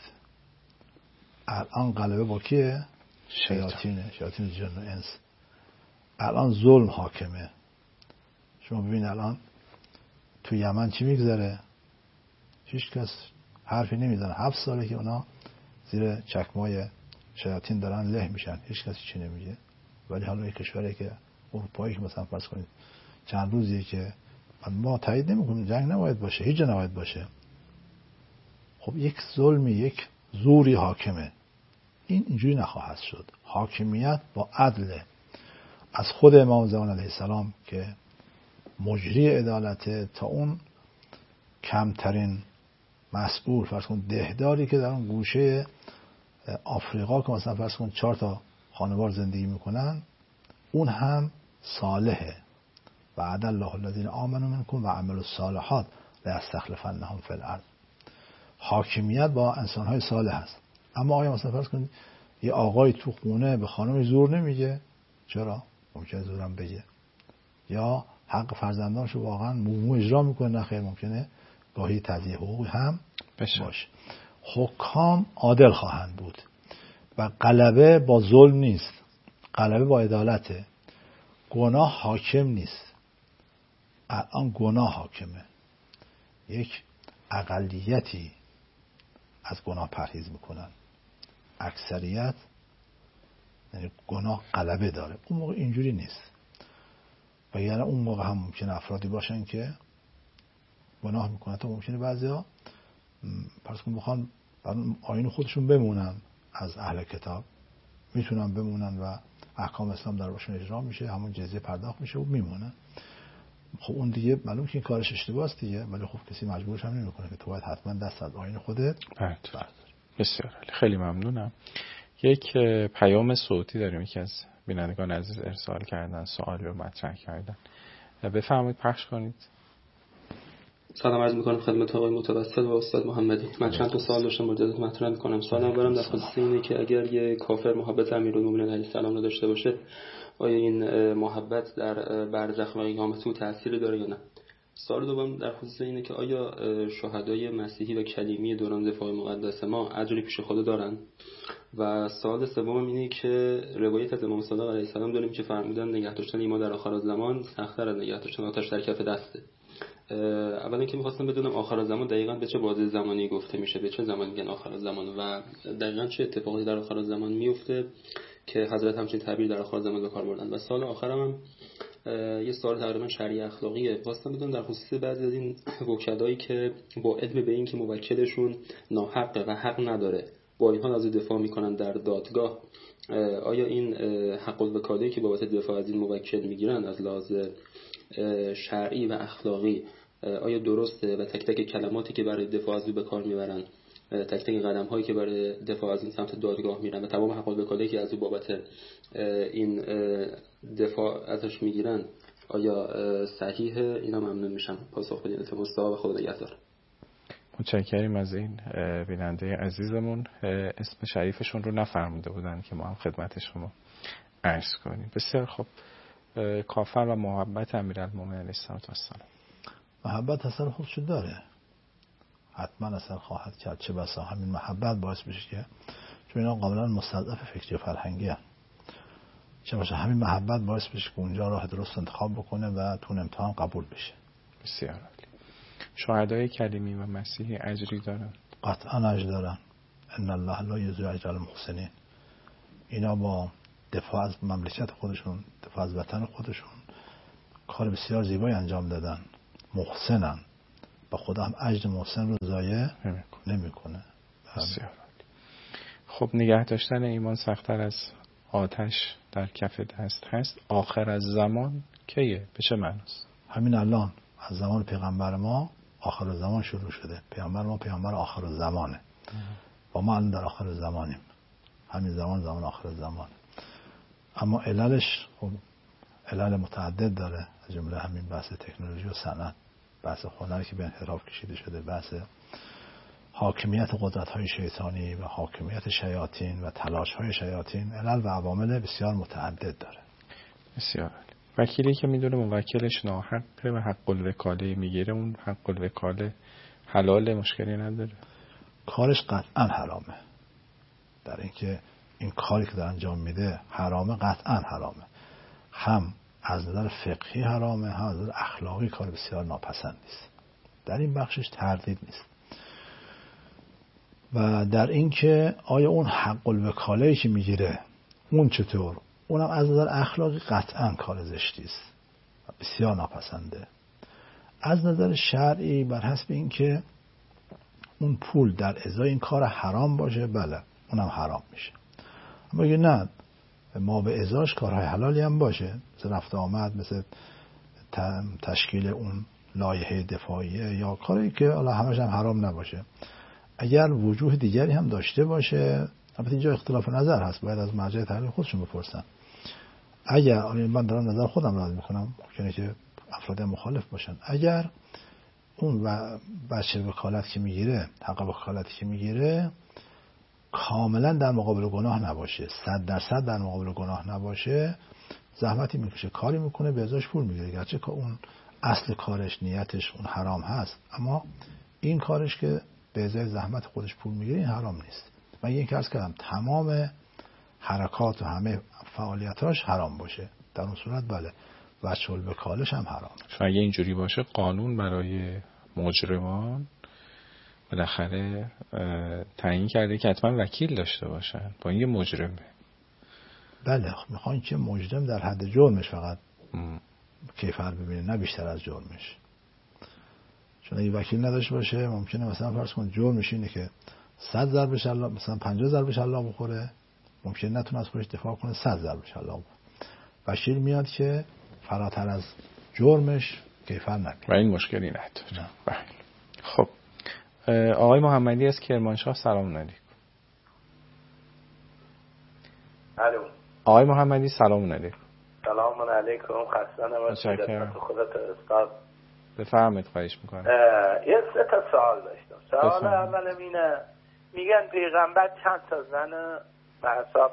الان غلبه با کیه؟ شیاطینه، شیاطین جن و انس. الان ظلم حاکمه. شما ببین الان تو یمن چی میگذره؟ هیچ کس حرفی نمیزنه. هفت ساله که اونا زیر چکمای شیاطین دارن له میشن، هیچ کسی چی نمیگه. ولی حالا یک کشوری که اروپایی که مثلا فرض کنید چند روزیه که ما تایید نمیکنیم جنگ نباید باشه، هیچ جا نباید باشه. خب یک ظلمی، یک زوری حاکمه. این اینجوری نخواهد شد. حاکمیت با عدل از خود امام زمان علیه السلام که مجری عدالته تا اون کمترین مسئول، فرض کن دهداری که در اون گوشه آفریقا که مثلا فرض کن چهار تا خانوار زندگی میکنن، اون هم صالحه. وعد الله الذین آمنوا منکم و عملوا الصالحات لیستخلفنهم فی الارض. حاکمیت با انسان‌های صالح هست. اما آیا مثلا فرض کنید یه آقای تو خونه به خانم زور نمیگه؟ چرا؟ ممکنه زورم بگه. یا حق فرزندانشو واقعا مومو اجرا میکنه؟ نه خیر، ممکنه گاهی تضییع حقوق هم بشه. باشه. حکام عادل خواهند بود و غلبه با ظلم نیست، غلبه با عدالته. گناه حاکم نیست. الان گناه حاکمه. یک اقلیتی از گناه پرهیز میکنن، اکثریت یعنی گناه غلبه داره. اون موقع اینجوری نیست. و یعنی اون موقع هم ممکنه افرادی باشن که گناه میکنن، تا ممکنه بعضیا پس که بخوان آیین خودشون بمونن از اهل کتاب، میتونن بمونن و احکام اسلام در باشون اجرا میشه، همون جزیه پرداخت میشه و میمونن. خب اون دیگه معلوم که این کارش اشتباهه دیگه، ولی خب کسی مجبورش هم نمیکنه که تو باید حتما دست از آیین خودت برداری. بسیار عالی، خیلی ممنونم. یک پیام صوتی داریم، یکی از بینندگان عزیز ارسال کردن، سوالی رو مطرح کردن. بفرمایید پخش کنید. سلام عرض می‌کنم خدمت آقای متوسل و استاد محمدی. من چند تا سوال داشتم مجدد مطرح می‌کنم. سوال اولم در خصوص اینه که اگر یه کافر محبت امیرالمومنین علیه السلام رو داشته باشه، آیا این محبت در برزخ و قیامت او تأثیری داره یا نه؟ سوال دوم در خصوص اینه که آیا شهدای مسیحی و کلیمی دوران دفاع مقدس ما اجری پیش خدا دارن؟ و سوال سوم اینه که روایت از امام صادق علیه السلام داریم که فرمودن نگه داشتن ایمان در آخر زمان سخت‌تر از نگه داشتن آتش در کف دسته. اولا که می‌خواستم بدونم آخر زمان دقیقاً به چه بازه زمانی گفته میشه، به چه زمان میگن آخر زمان و دقیقاً چه اتفاقی در آخر زمان میفته که حضرت همچین تعبیر در آخر زمان به کار بردن. و سوال آخرم هم یه سوال تقریبا شرعی اخلاقیه. خواستم بدونم در خصوص بعضی از این وکلایی که با علم به این که موکلشون ناحقه و حق نداره با این حال از دفاع میکنن در دادگاه، آیا این حق الوکاله‌ای که بابت دفاع از این موکل میگیرن از لحاظ شرعی و اخلاقی آیا درسته و تک تک کلماتی که برای دفاع از او به کار میبرن، تک تک قدم هایی که برای دفاع از این سمت دادگاه میرن و تمام حق الوکاله‌ای که از او بابت این دفاع ازش میگیرن آیا صحیحه؟ اینا ممنون میشم پاسخ بدین. التماس و خدا نگهدار. متشکریم از این بیننده عزیزمون. اسم شریفشون رو نفرموده بودن که ما هم خدمت شما عرض کنیم. بسیار خب، کافر و محبت امیرالمومنین علیه السلام. محبت اثر خودشو داره، حتما اثر خواهد کرد. چه بسا همین محبت باعث بشه که چون اینا قابلا مستضعف فکری و فرهنگی هست، چه باشه همین محبت باعث بشه که اونجا راه درست انتخاب بکنه و تو امتحان قبول بشه. بسیار عالی. شهدای کلیمی و مسیحی اجری دارن؟ قطعا اجر دارن. ان الله لا یضیع اجر المحسنین. اینا با دفاع از مملکت خودشون، دفاع از وطن خودشون کار بسیار زیبایی انجام دادن، محسنن و خدا هم اجر محسن رو ضایع نمیکنه. بسیار عالی. خب نگه داشتن ایمان سخت‌تر از آتش در کف دست هست. آخر از زمان کیه؟ به چه معناست؟ همین الان از زمان پیغمبر ما آخر زمان شروع شده. پیغمبر ما پیغمبر آخر زمانه و ما الان در آخر زمانیم. همین زمان زمان آخر زمانه. اما عللش خب علل متعدد داره، از جمله همین بحث تکنولوژی و صنعت، بحث هنری که به انحراف کشیده شده، بحث حاکمیت قدرت‌های شیطانی و حاکمیت شیاطین و تلاش‌های شیاطین، علل و عوامل بسیار متعدد داره. بسیار عالی. وکیلی که میدونه موکلش ناحقه و حق الوکاله میگیره، اون حق الوکاله حلاله، مشکلی نداره؟ کارش قطعا حرامه. در اینکه این کاری که در انجام میده حرامه، قطعا حرامه. هم از نظر فقهی حرامه، هم از نظر اخلاقی کار بسیار ناپسند است. در این بخشش تردید نیست. و در اینکه آیا اون حق الوکاله‌ای که میگیره اون چطور؟ اونم از نظر اخلاقی قطعا کار زشتی است و بسیار ناپسنده. از نظر شرعی بر حسب اینکه اون پول در ازای این کار حرام باشه، بله اونم حرام میشه. اما اگه نه ما به ازاش کارهای حلالی هم باشه، مثل رفت آمد، مثل تشکیل اون لایحه دفاعیه یا کاری که حالا همش هم حرام نباشه، اگر وجوه دیگری هم داشته باشه، البته اینجا اختلاف نظر هست، باید از مرجع تحلیل خودشون بپرسن. اگر من دارم نظر خودم رد میکنم، ممکنه که افراد مخالف باشن، اگر اون و بچه وکالت که میگیره، حق وکالتی که میگیره کاملا در مقابل گناه نباشه، صد درصد در مقابل گناه نباشه، زحمتی میکشه، کاری میکنه، به ازاش پول میگیره، گرچه که اون اصل کارش، نیتش اون حرام هست، اما این کارش که به ازای زحمت خودش پول میگیره این حرام نیست. من یک عرض کردم تمام حرکات و همه فعالیتاش حرام باشه، در اون صورت بله وجه الوکالش هم حرام. اگه اینجوری باشه قانون برای مجرمان بالاخره تعیین کرده که حتما وکیل داشته باشن، با این یه مجرمه بله میخوان که مجرم در حد جرمش فقط کیفر ببینه، نه بیشتر از جرمش. چون اگه وکیل نداشته باشه ممکنه مثلا فرض کن جرمش اینه که صد ضرب شلاق، مثلا پنجاه ضرب شلاق بخوره، ممکنه نتونه از خودش دفاع کنه، صد ضرب شلاق بخوره. وکیل میاد که فراتر از جرمش کیفر نکنه و این مشکلی نداره. بله. خب آقای محمدی از کرمانشاه، سلام علیکم. الو. آقای محمدی سلام علیکم. سلام علیکم، خسته نباشید. خودت استاد بفرمایید. خواهش میکنم. یه سه تا سوال داشتم. سوال اولم اینه، میگن پیغمبر چند تا زن به حساب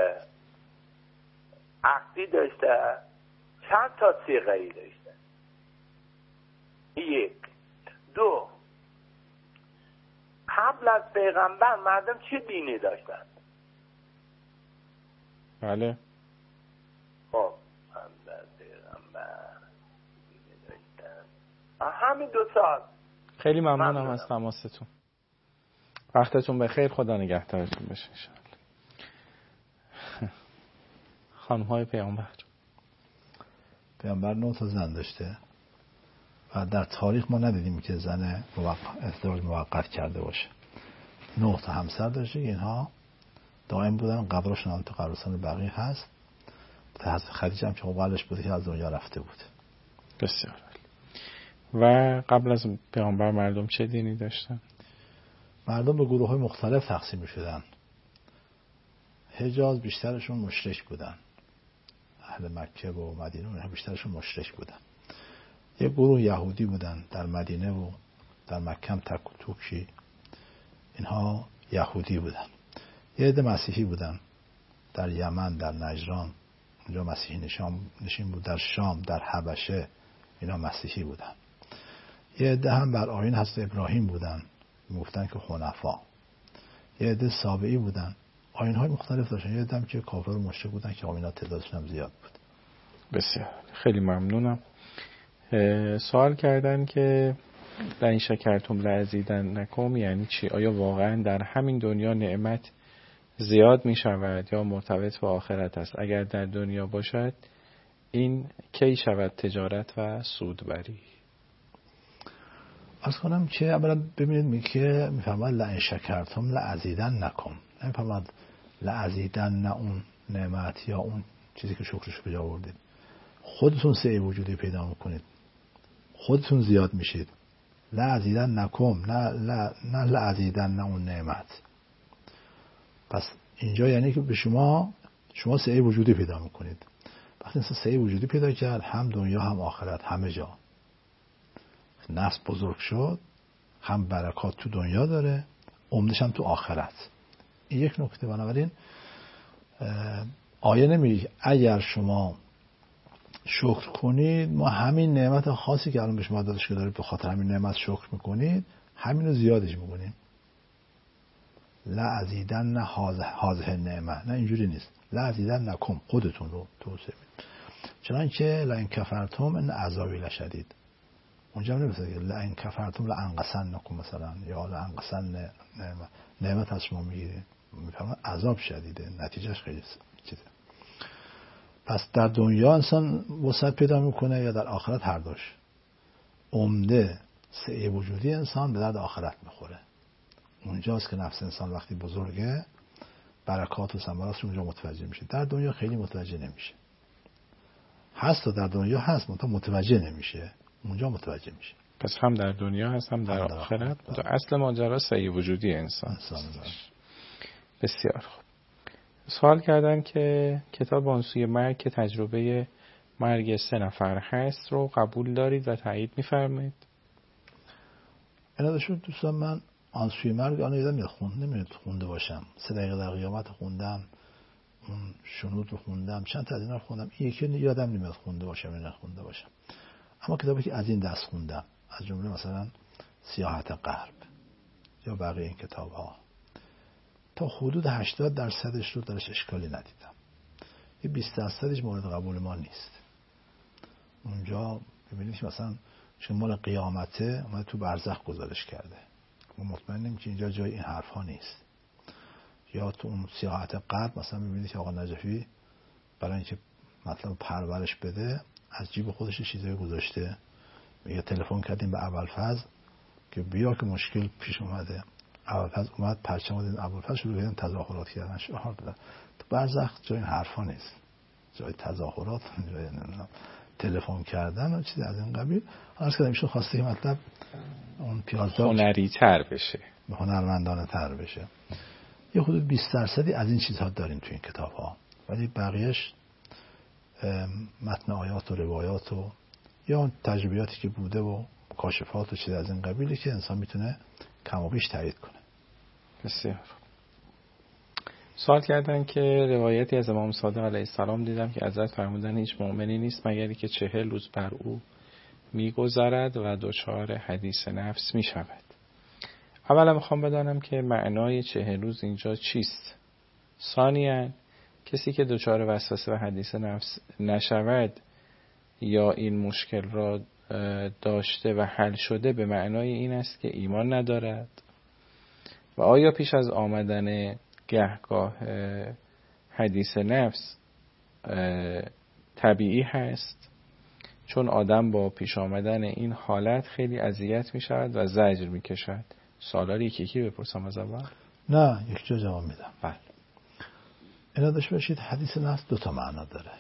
عقدی داشته، چند تا صیغه‌ای داشته؟ یک. دو، قبل از پیغمبر مردم چه دینی داشتن؟ بله. خب قبل از پیغمبر دینی داشتن. همین دو سال. خیلی ممنونم از تماستون. وقتتون بخیر، خدا نگهدارتون باشه ان شاء الله. خانم های پیامبر. پیامبر نه تا زن داشته و در تاریخ ما ندیدیم که زن ازدواج موقت کرده باشه. نه تا همسر داشته، اینها دائم بودن، قبرشون هم تو قبرستان بقیع هست. تا حضرت خدیجه هم که قبلش بوده که از دنیا رفته بود. بسیار. و قبل از پیامبر مردم چه دینی داشتن؟ مردم به گروه های مختلف تقسیم می شدن. حجاز بیشترشون مشرک بودن، اهل مکه و مدینه بیشترشون مشرک بودن. یک گروه یهودی بودن در مدینه و در مکه هم تک و توکی، اینها یهودی بودن. یه عده مسیحی بودن در یمن، در نجران، اونجا مسیحی نشین بود. در شام، در حبشه، اینا مسیحی بودن. یه عده هم بر آیین حضرت ابراهیم بودن، میگفتن که حنفا. یه عده سابعی بودن، آیین‌های مختلف داشتن. یه عده هم که کافر و مشرک بودن که آیین‌ها تعدادشون هم زیاد بود. بسیار خیلی ممنونم. سوال کردن که لئن شکرتم لأزیدنکم یعنی چی؟ آیا واقعا در همین دنیا نعمت زیاد می شود یا مرتبط با آخرت است؟ اگر در دنیا باشد این کی شود تجارت و سودبری؟ از کنم که اولا ببینید می که می فرماید لئن شکرتم لأزیدنکم، نمی فرماید لأزیدن اون نعمت یا اون چیزی که شکرش به جا آوردید. خودتون سعی وجودی پیدا میکنید، خودتون زیاد میشید. لأزیدنکم، نه نه نه لأزیدن نه اون نعمت. پس اینجا یعنی که به شما شما سعی وجودی پیدا میکنید. وقتی انسان سعی وجودی پیدا کرد، هم دنیا هم آخرت، همه جا نفس بزرگ شد، هم برکات تو دنیا داره، عمدش هم تو آخرت. این یک نکته. بنابراین آیه نمیگه اگر شما شکر کنید، ما همین نعمت خاصی که الان به شما داده شده دارید به خاطر همین نعمت شکر میکنید، همین رو زیادش میکنیم. لأزیدن نه هازه نعمت، نه اینجوری نیست. لأزیدن نکم، خودتون رو توسعه بدید. چنانکه لئن کفرتم ان عذابی لشدید. اونجا نمیشه که لئن کفرتم لانقصنکم مثلا، یا لانقصن نعمت نعمت از شما میگیرید، میفهمن عذاب شدیده، نتیجهش خیلی چیزه. پس در دنیا انسان وسعت پیدا میکنه یا در آخرت هر دوش. عمده سعی وجودی انسان به درد آخرت میخوره. اونجاست که نفس انسان وقتی بزرگه برکات و ثمرات اونجا متوجه میشه. در دنیا خیلی متوجه نمیشه. هست و در دنیا هست، منتها متوجه نمیشه. اونجا متوجه میشه. پس هم در دنیا هست هم در, در آخرت. آخرت. اصل ماجرا سعی وجودی انسان. انسان بسیار خوب. سوال کردن که کتاب آنسوی مرگ که تجربه مرگ سه نفر هست رو قبول دارید و تایید میفرمایید؟ اینا شد دوستان، من آنسوی مرگ آن یادم نمیاد نمیاد خونده باشم. سه دقیقه در قیامت خوندم، اون شنود رو خوندم، چند تا از اینا رو خوندم. این یکی یادم نمیاد خونده باشم یا نخونده باشم. اما کتابی که از این دست خوندم، از جمله مثلا سیاحت غرب یا بقیه این کتاب ها، تا حدود هشتاد درصدش رو درش اشکالی ندیدم. یه بیست درصدش مورد قبول ما نیست. اونجا ببینید که مثلا چون مال قیامته اومده تو برزخ گزارش کرده، ما مطمئنیم که اینجا جای این حرف ها نیست. یا تو اون سیاحت غرب مثلا ببینید که آقا نجفی برای اینکه مطلب پرورش بده از جیب خودش چیزایی گذاشته، میگه تلفن کردیم به ابوالفضل که بیا که مشکل پیش اومده. ابوالفضل اومد پرچم رو دید، ابوالفضل شروع کردن تظاهرات کردن، شعار دادن. تو برزخ جای این حرفا نیست، جای تظاهرات، جای تلفن کردن و چیزی از این قبیل. عرض کردم ایشون خواسته که مطلب اون پیازدار هنری تر بشه، هنرمندانه تر بشه. یه حدود بیست درصدی از این چیزها داریم تو این کتاب ها، ولی بقیهش متن آیات و روایات و یا اون تجربیاتی که بوده و کاشفات و چیز از این قبیلی که انسان میتونه کم و بیش تایید کنه. بسیار. سوال کردن که روایتی از امام صادق علیه السلام دیدم که حضرت فرمودن هیچ مؤمنی نیست مگری که چهل روز بر او میگذرد و دچار حدیث نفس میشود. اولا میخوام بدانم که معنای چهل روز اینجا چیست. ثانیاً کسی که دچار وسوسه و حدیث نفس نشود یا این مشکل را داشته و حل شده به معنای این است که ایمان ندارد و آیا پیش از آمدن گهگاه حدیث نفس طبیعی هست؟ چون آدم با پیش آمدن این حالت خیلی اذیت می شود و زجر می کشد. سوالا رو یکی یکی بپرسم از اول؟ نه، یک جا جواب میدم. بله. اینا داشته باشید حدیث نفس دو تا معنا داره.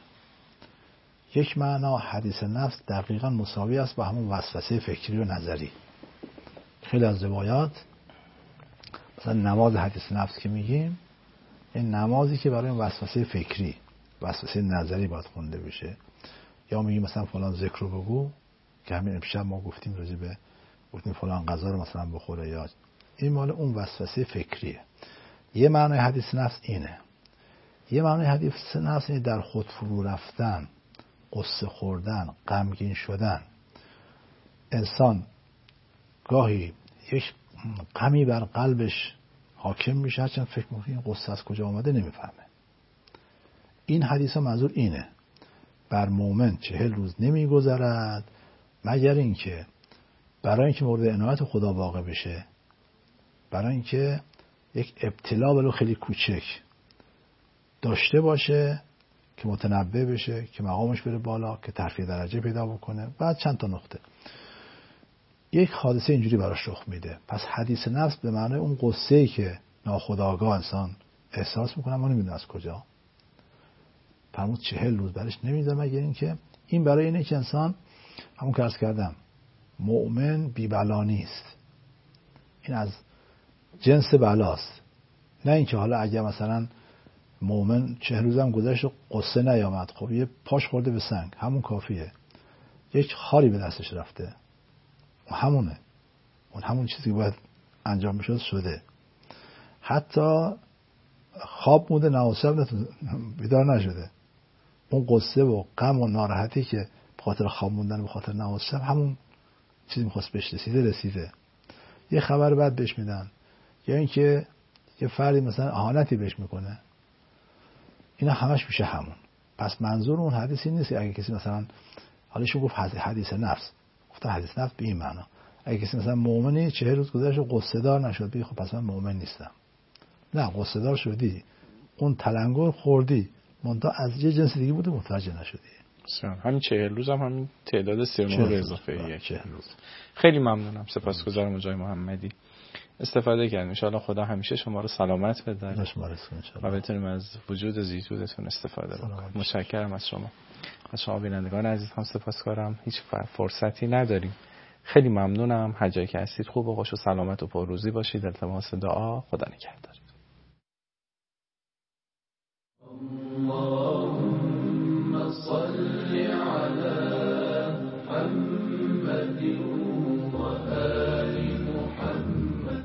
یک معنا حدیث نفس دقیقاً مساوی است با همون وسوسه فکری و نظری. خیلی از روایات مثلا نماز حدیث نفس که میگیم این نمازی که برای وسوسه فکری، وسوسه نظری باید خونده بشه، یا میگیم مثلا فلان ذکر رو بگو که همین امشب ما گفتیم راجع به گفتیم فلان غذا رو مثلا بخوره، یا این مال اون وسوسه فکریه. یه معنای حدیث نفس اینه. یه معنای حدیث نفس اینه در خود فرو رفتن، قصه خوردن، غمگین شدن. انسان گاهی یک غمی بر قلبش حاکم میشه، هرچند فکر میکنه این قصه از کجا آمده نمیفهمه. این حدیث ها منظور اینه بر مؤمن چهل روز نمیگذرد مگر اینکه برای اینکه مورد عنایت خدا واقع بشه، برای اینکه یک ابتلا ولو خیلی کوچک داشته باشه که متنبه بشه، که مقامش بره بالا، که ترفیع درجه پیدا بکنه. بعد چند تا نقطه یک حادثه اینجوری براش رخ میده. پس حدیث نفس به معنای اون قصه‌ای که ناخودآگاه انسان احساس میکنه ما نمیدونه از کجا، فرمود چهل روز برش نمیذاره مگر اینکه این برای اینه که انسان همون که عرض کردم مؤمن بی بلا نیست، این از جنس بلاست. نه اینکه حالا اگه مثلا مؤمن چهل روزم گذشت و قصه نیامد، خب یه پاش خورده به سنگ، همون کافیه. یک خاری به دستش رفته، همونه، اون همون چیزی که باید انجام بشد شده. حتی خواب مونده نواسب بیدار نشده، اون قصه و غم و ناراحتی که به خاطر خواب موندن به خاطر نواسب همون چیزی میخواست بهش رسیده رسیده. یه خبر بعد بهش میدن، یا اینکه یه فردی مثلا اهانتی بهش میکنه، اینا همش میشه همون. پس منظور اون حدیثی نیست اگه کسی مثلا حالشو گفت حدیث نفس، گفت حدیث نفس به این معنا، اگه کسی مثلا مؤمنی چهل روز گذشت و قصه دار نشد بگی خب پس من مؤمن نیستم. نه، قصه دار شدی، اون تلنگر خوردی، منتها از یه جنس دیگه بوده متوجه نشدی. همین چهل روز هم همین تعداد سه ماه اضافه چهل روز. خیلی ممنونم، سپاسگزارم آقای محمدی، استفاده کردیم. ان شاءالله خدا همیشه شما رو سلامت بده و بتونیم از وجود زیتونتون استفاده بکنیم. متشکرم از شما. از شما بینندگان عزیز هم سپاسگزارم. هیچ فرصتی نداریم. خیلی ممنونم. هر جایی که هستید خوب و خوش و سلامت و پرروزی باشید. التماس دعا. خدا نگهدار. اللهم صل على محمد وآل محمد.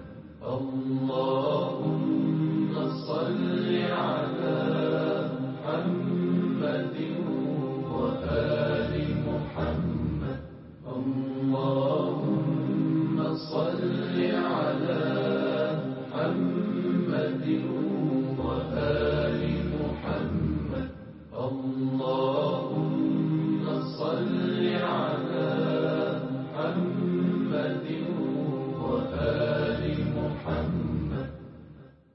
اللهم صل على محمد وآل محمد. اللهم صل على محمد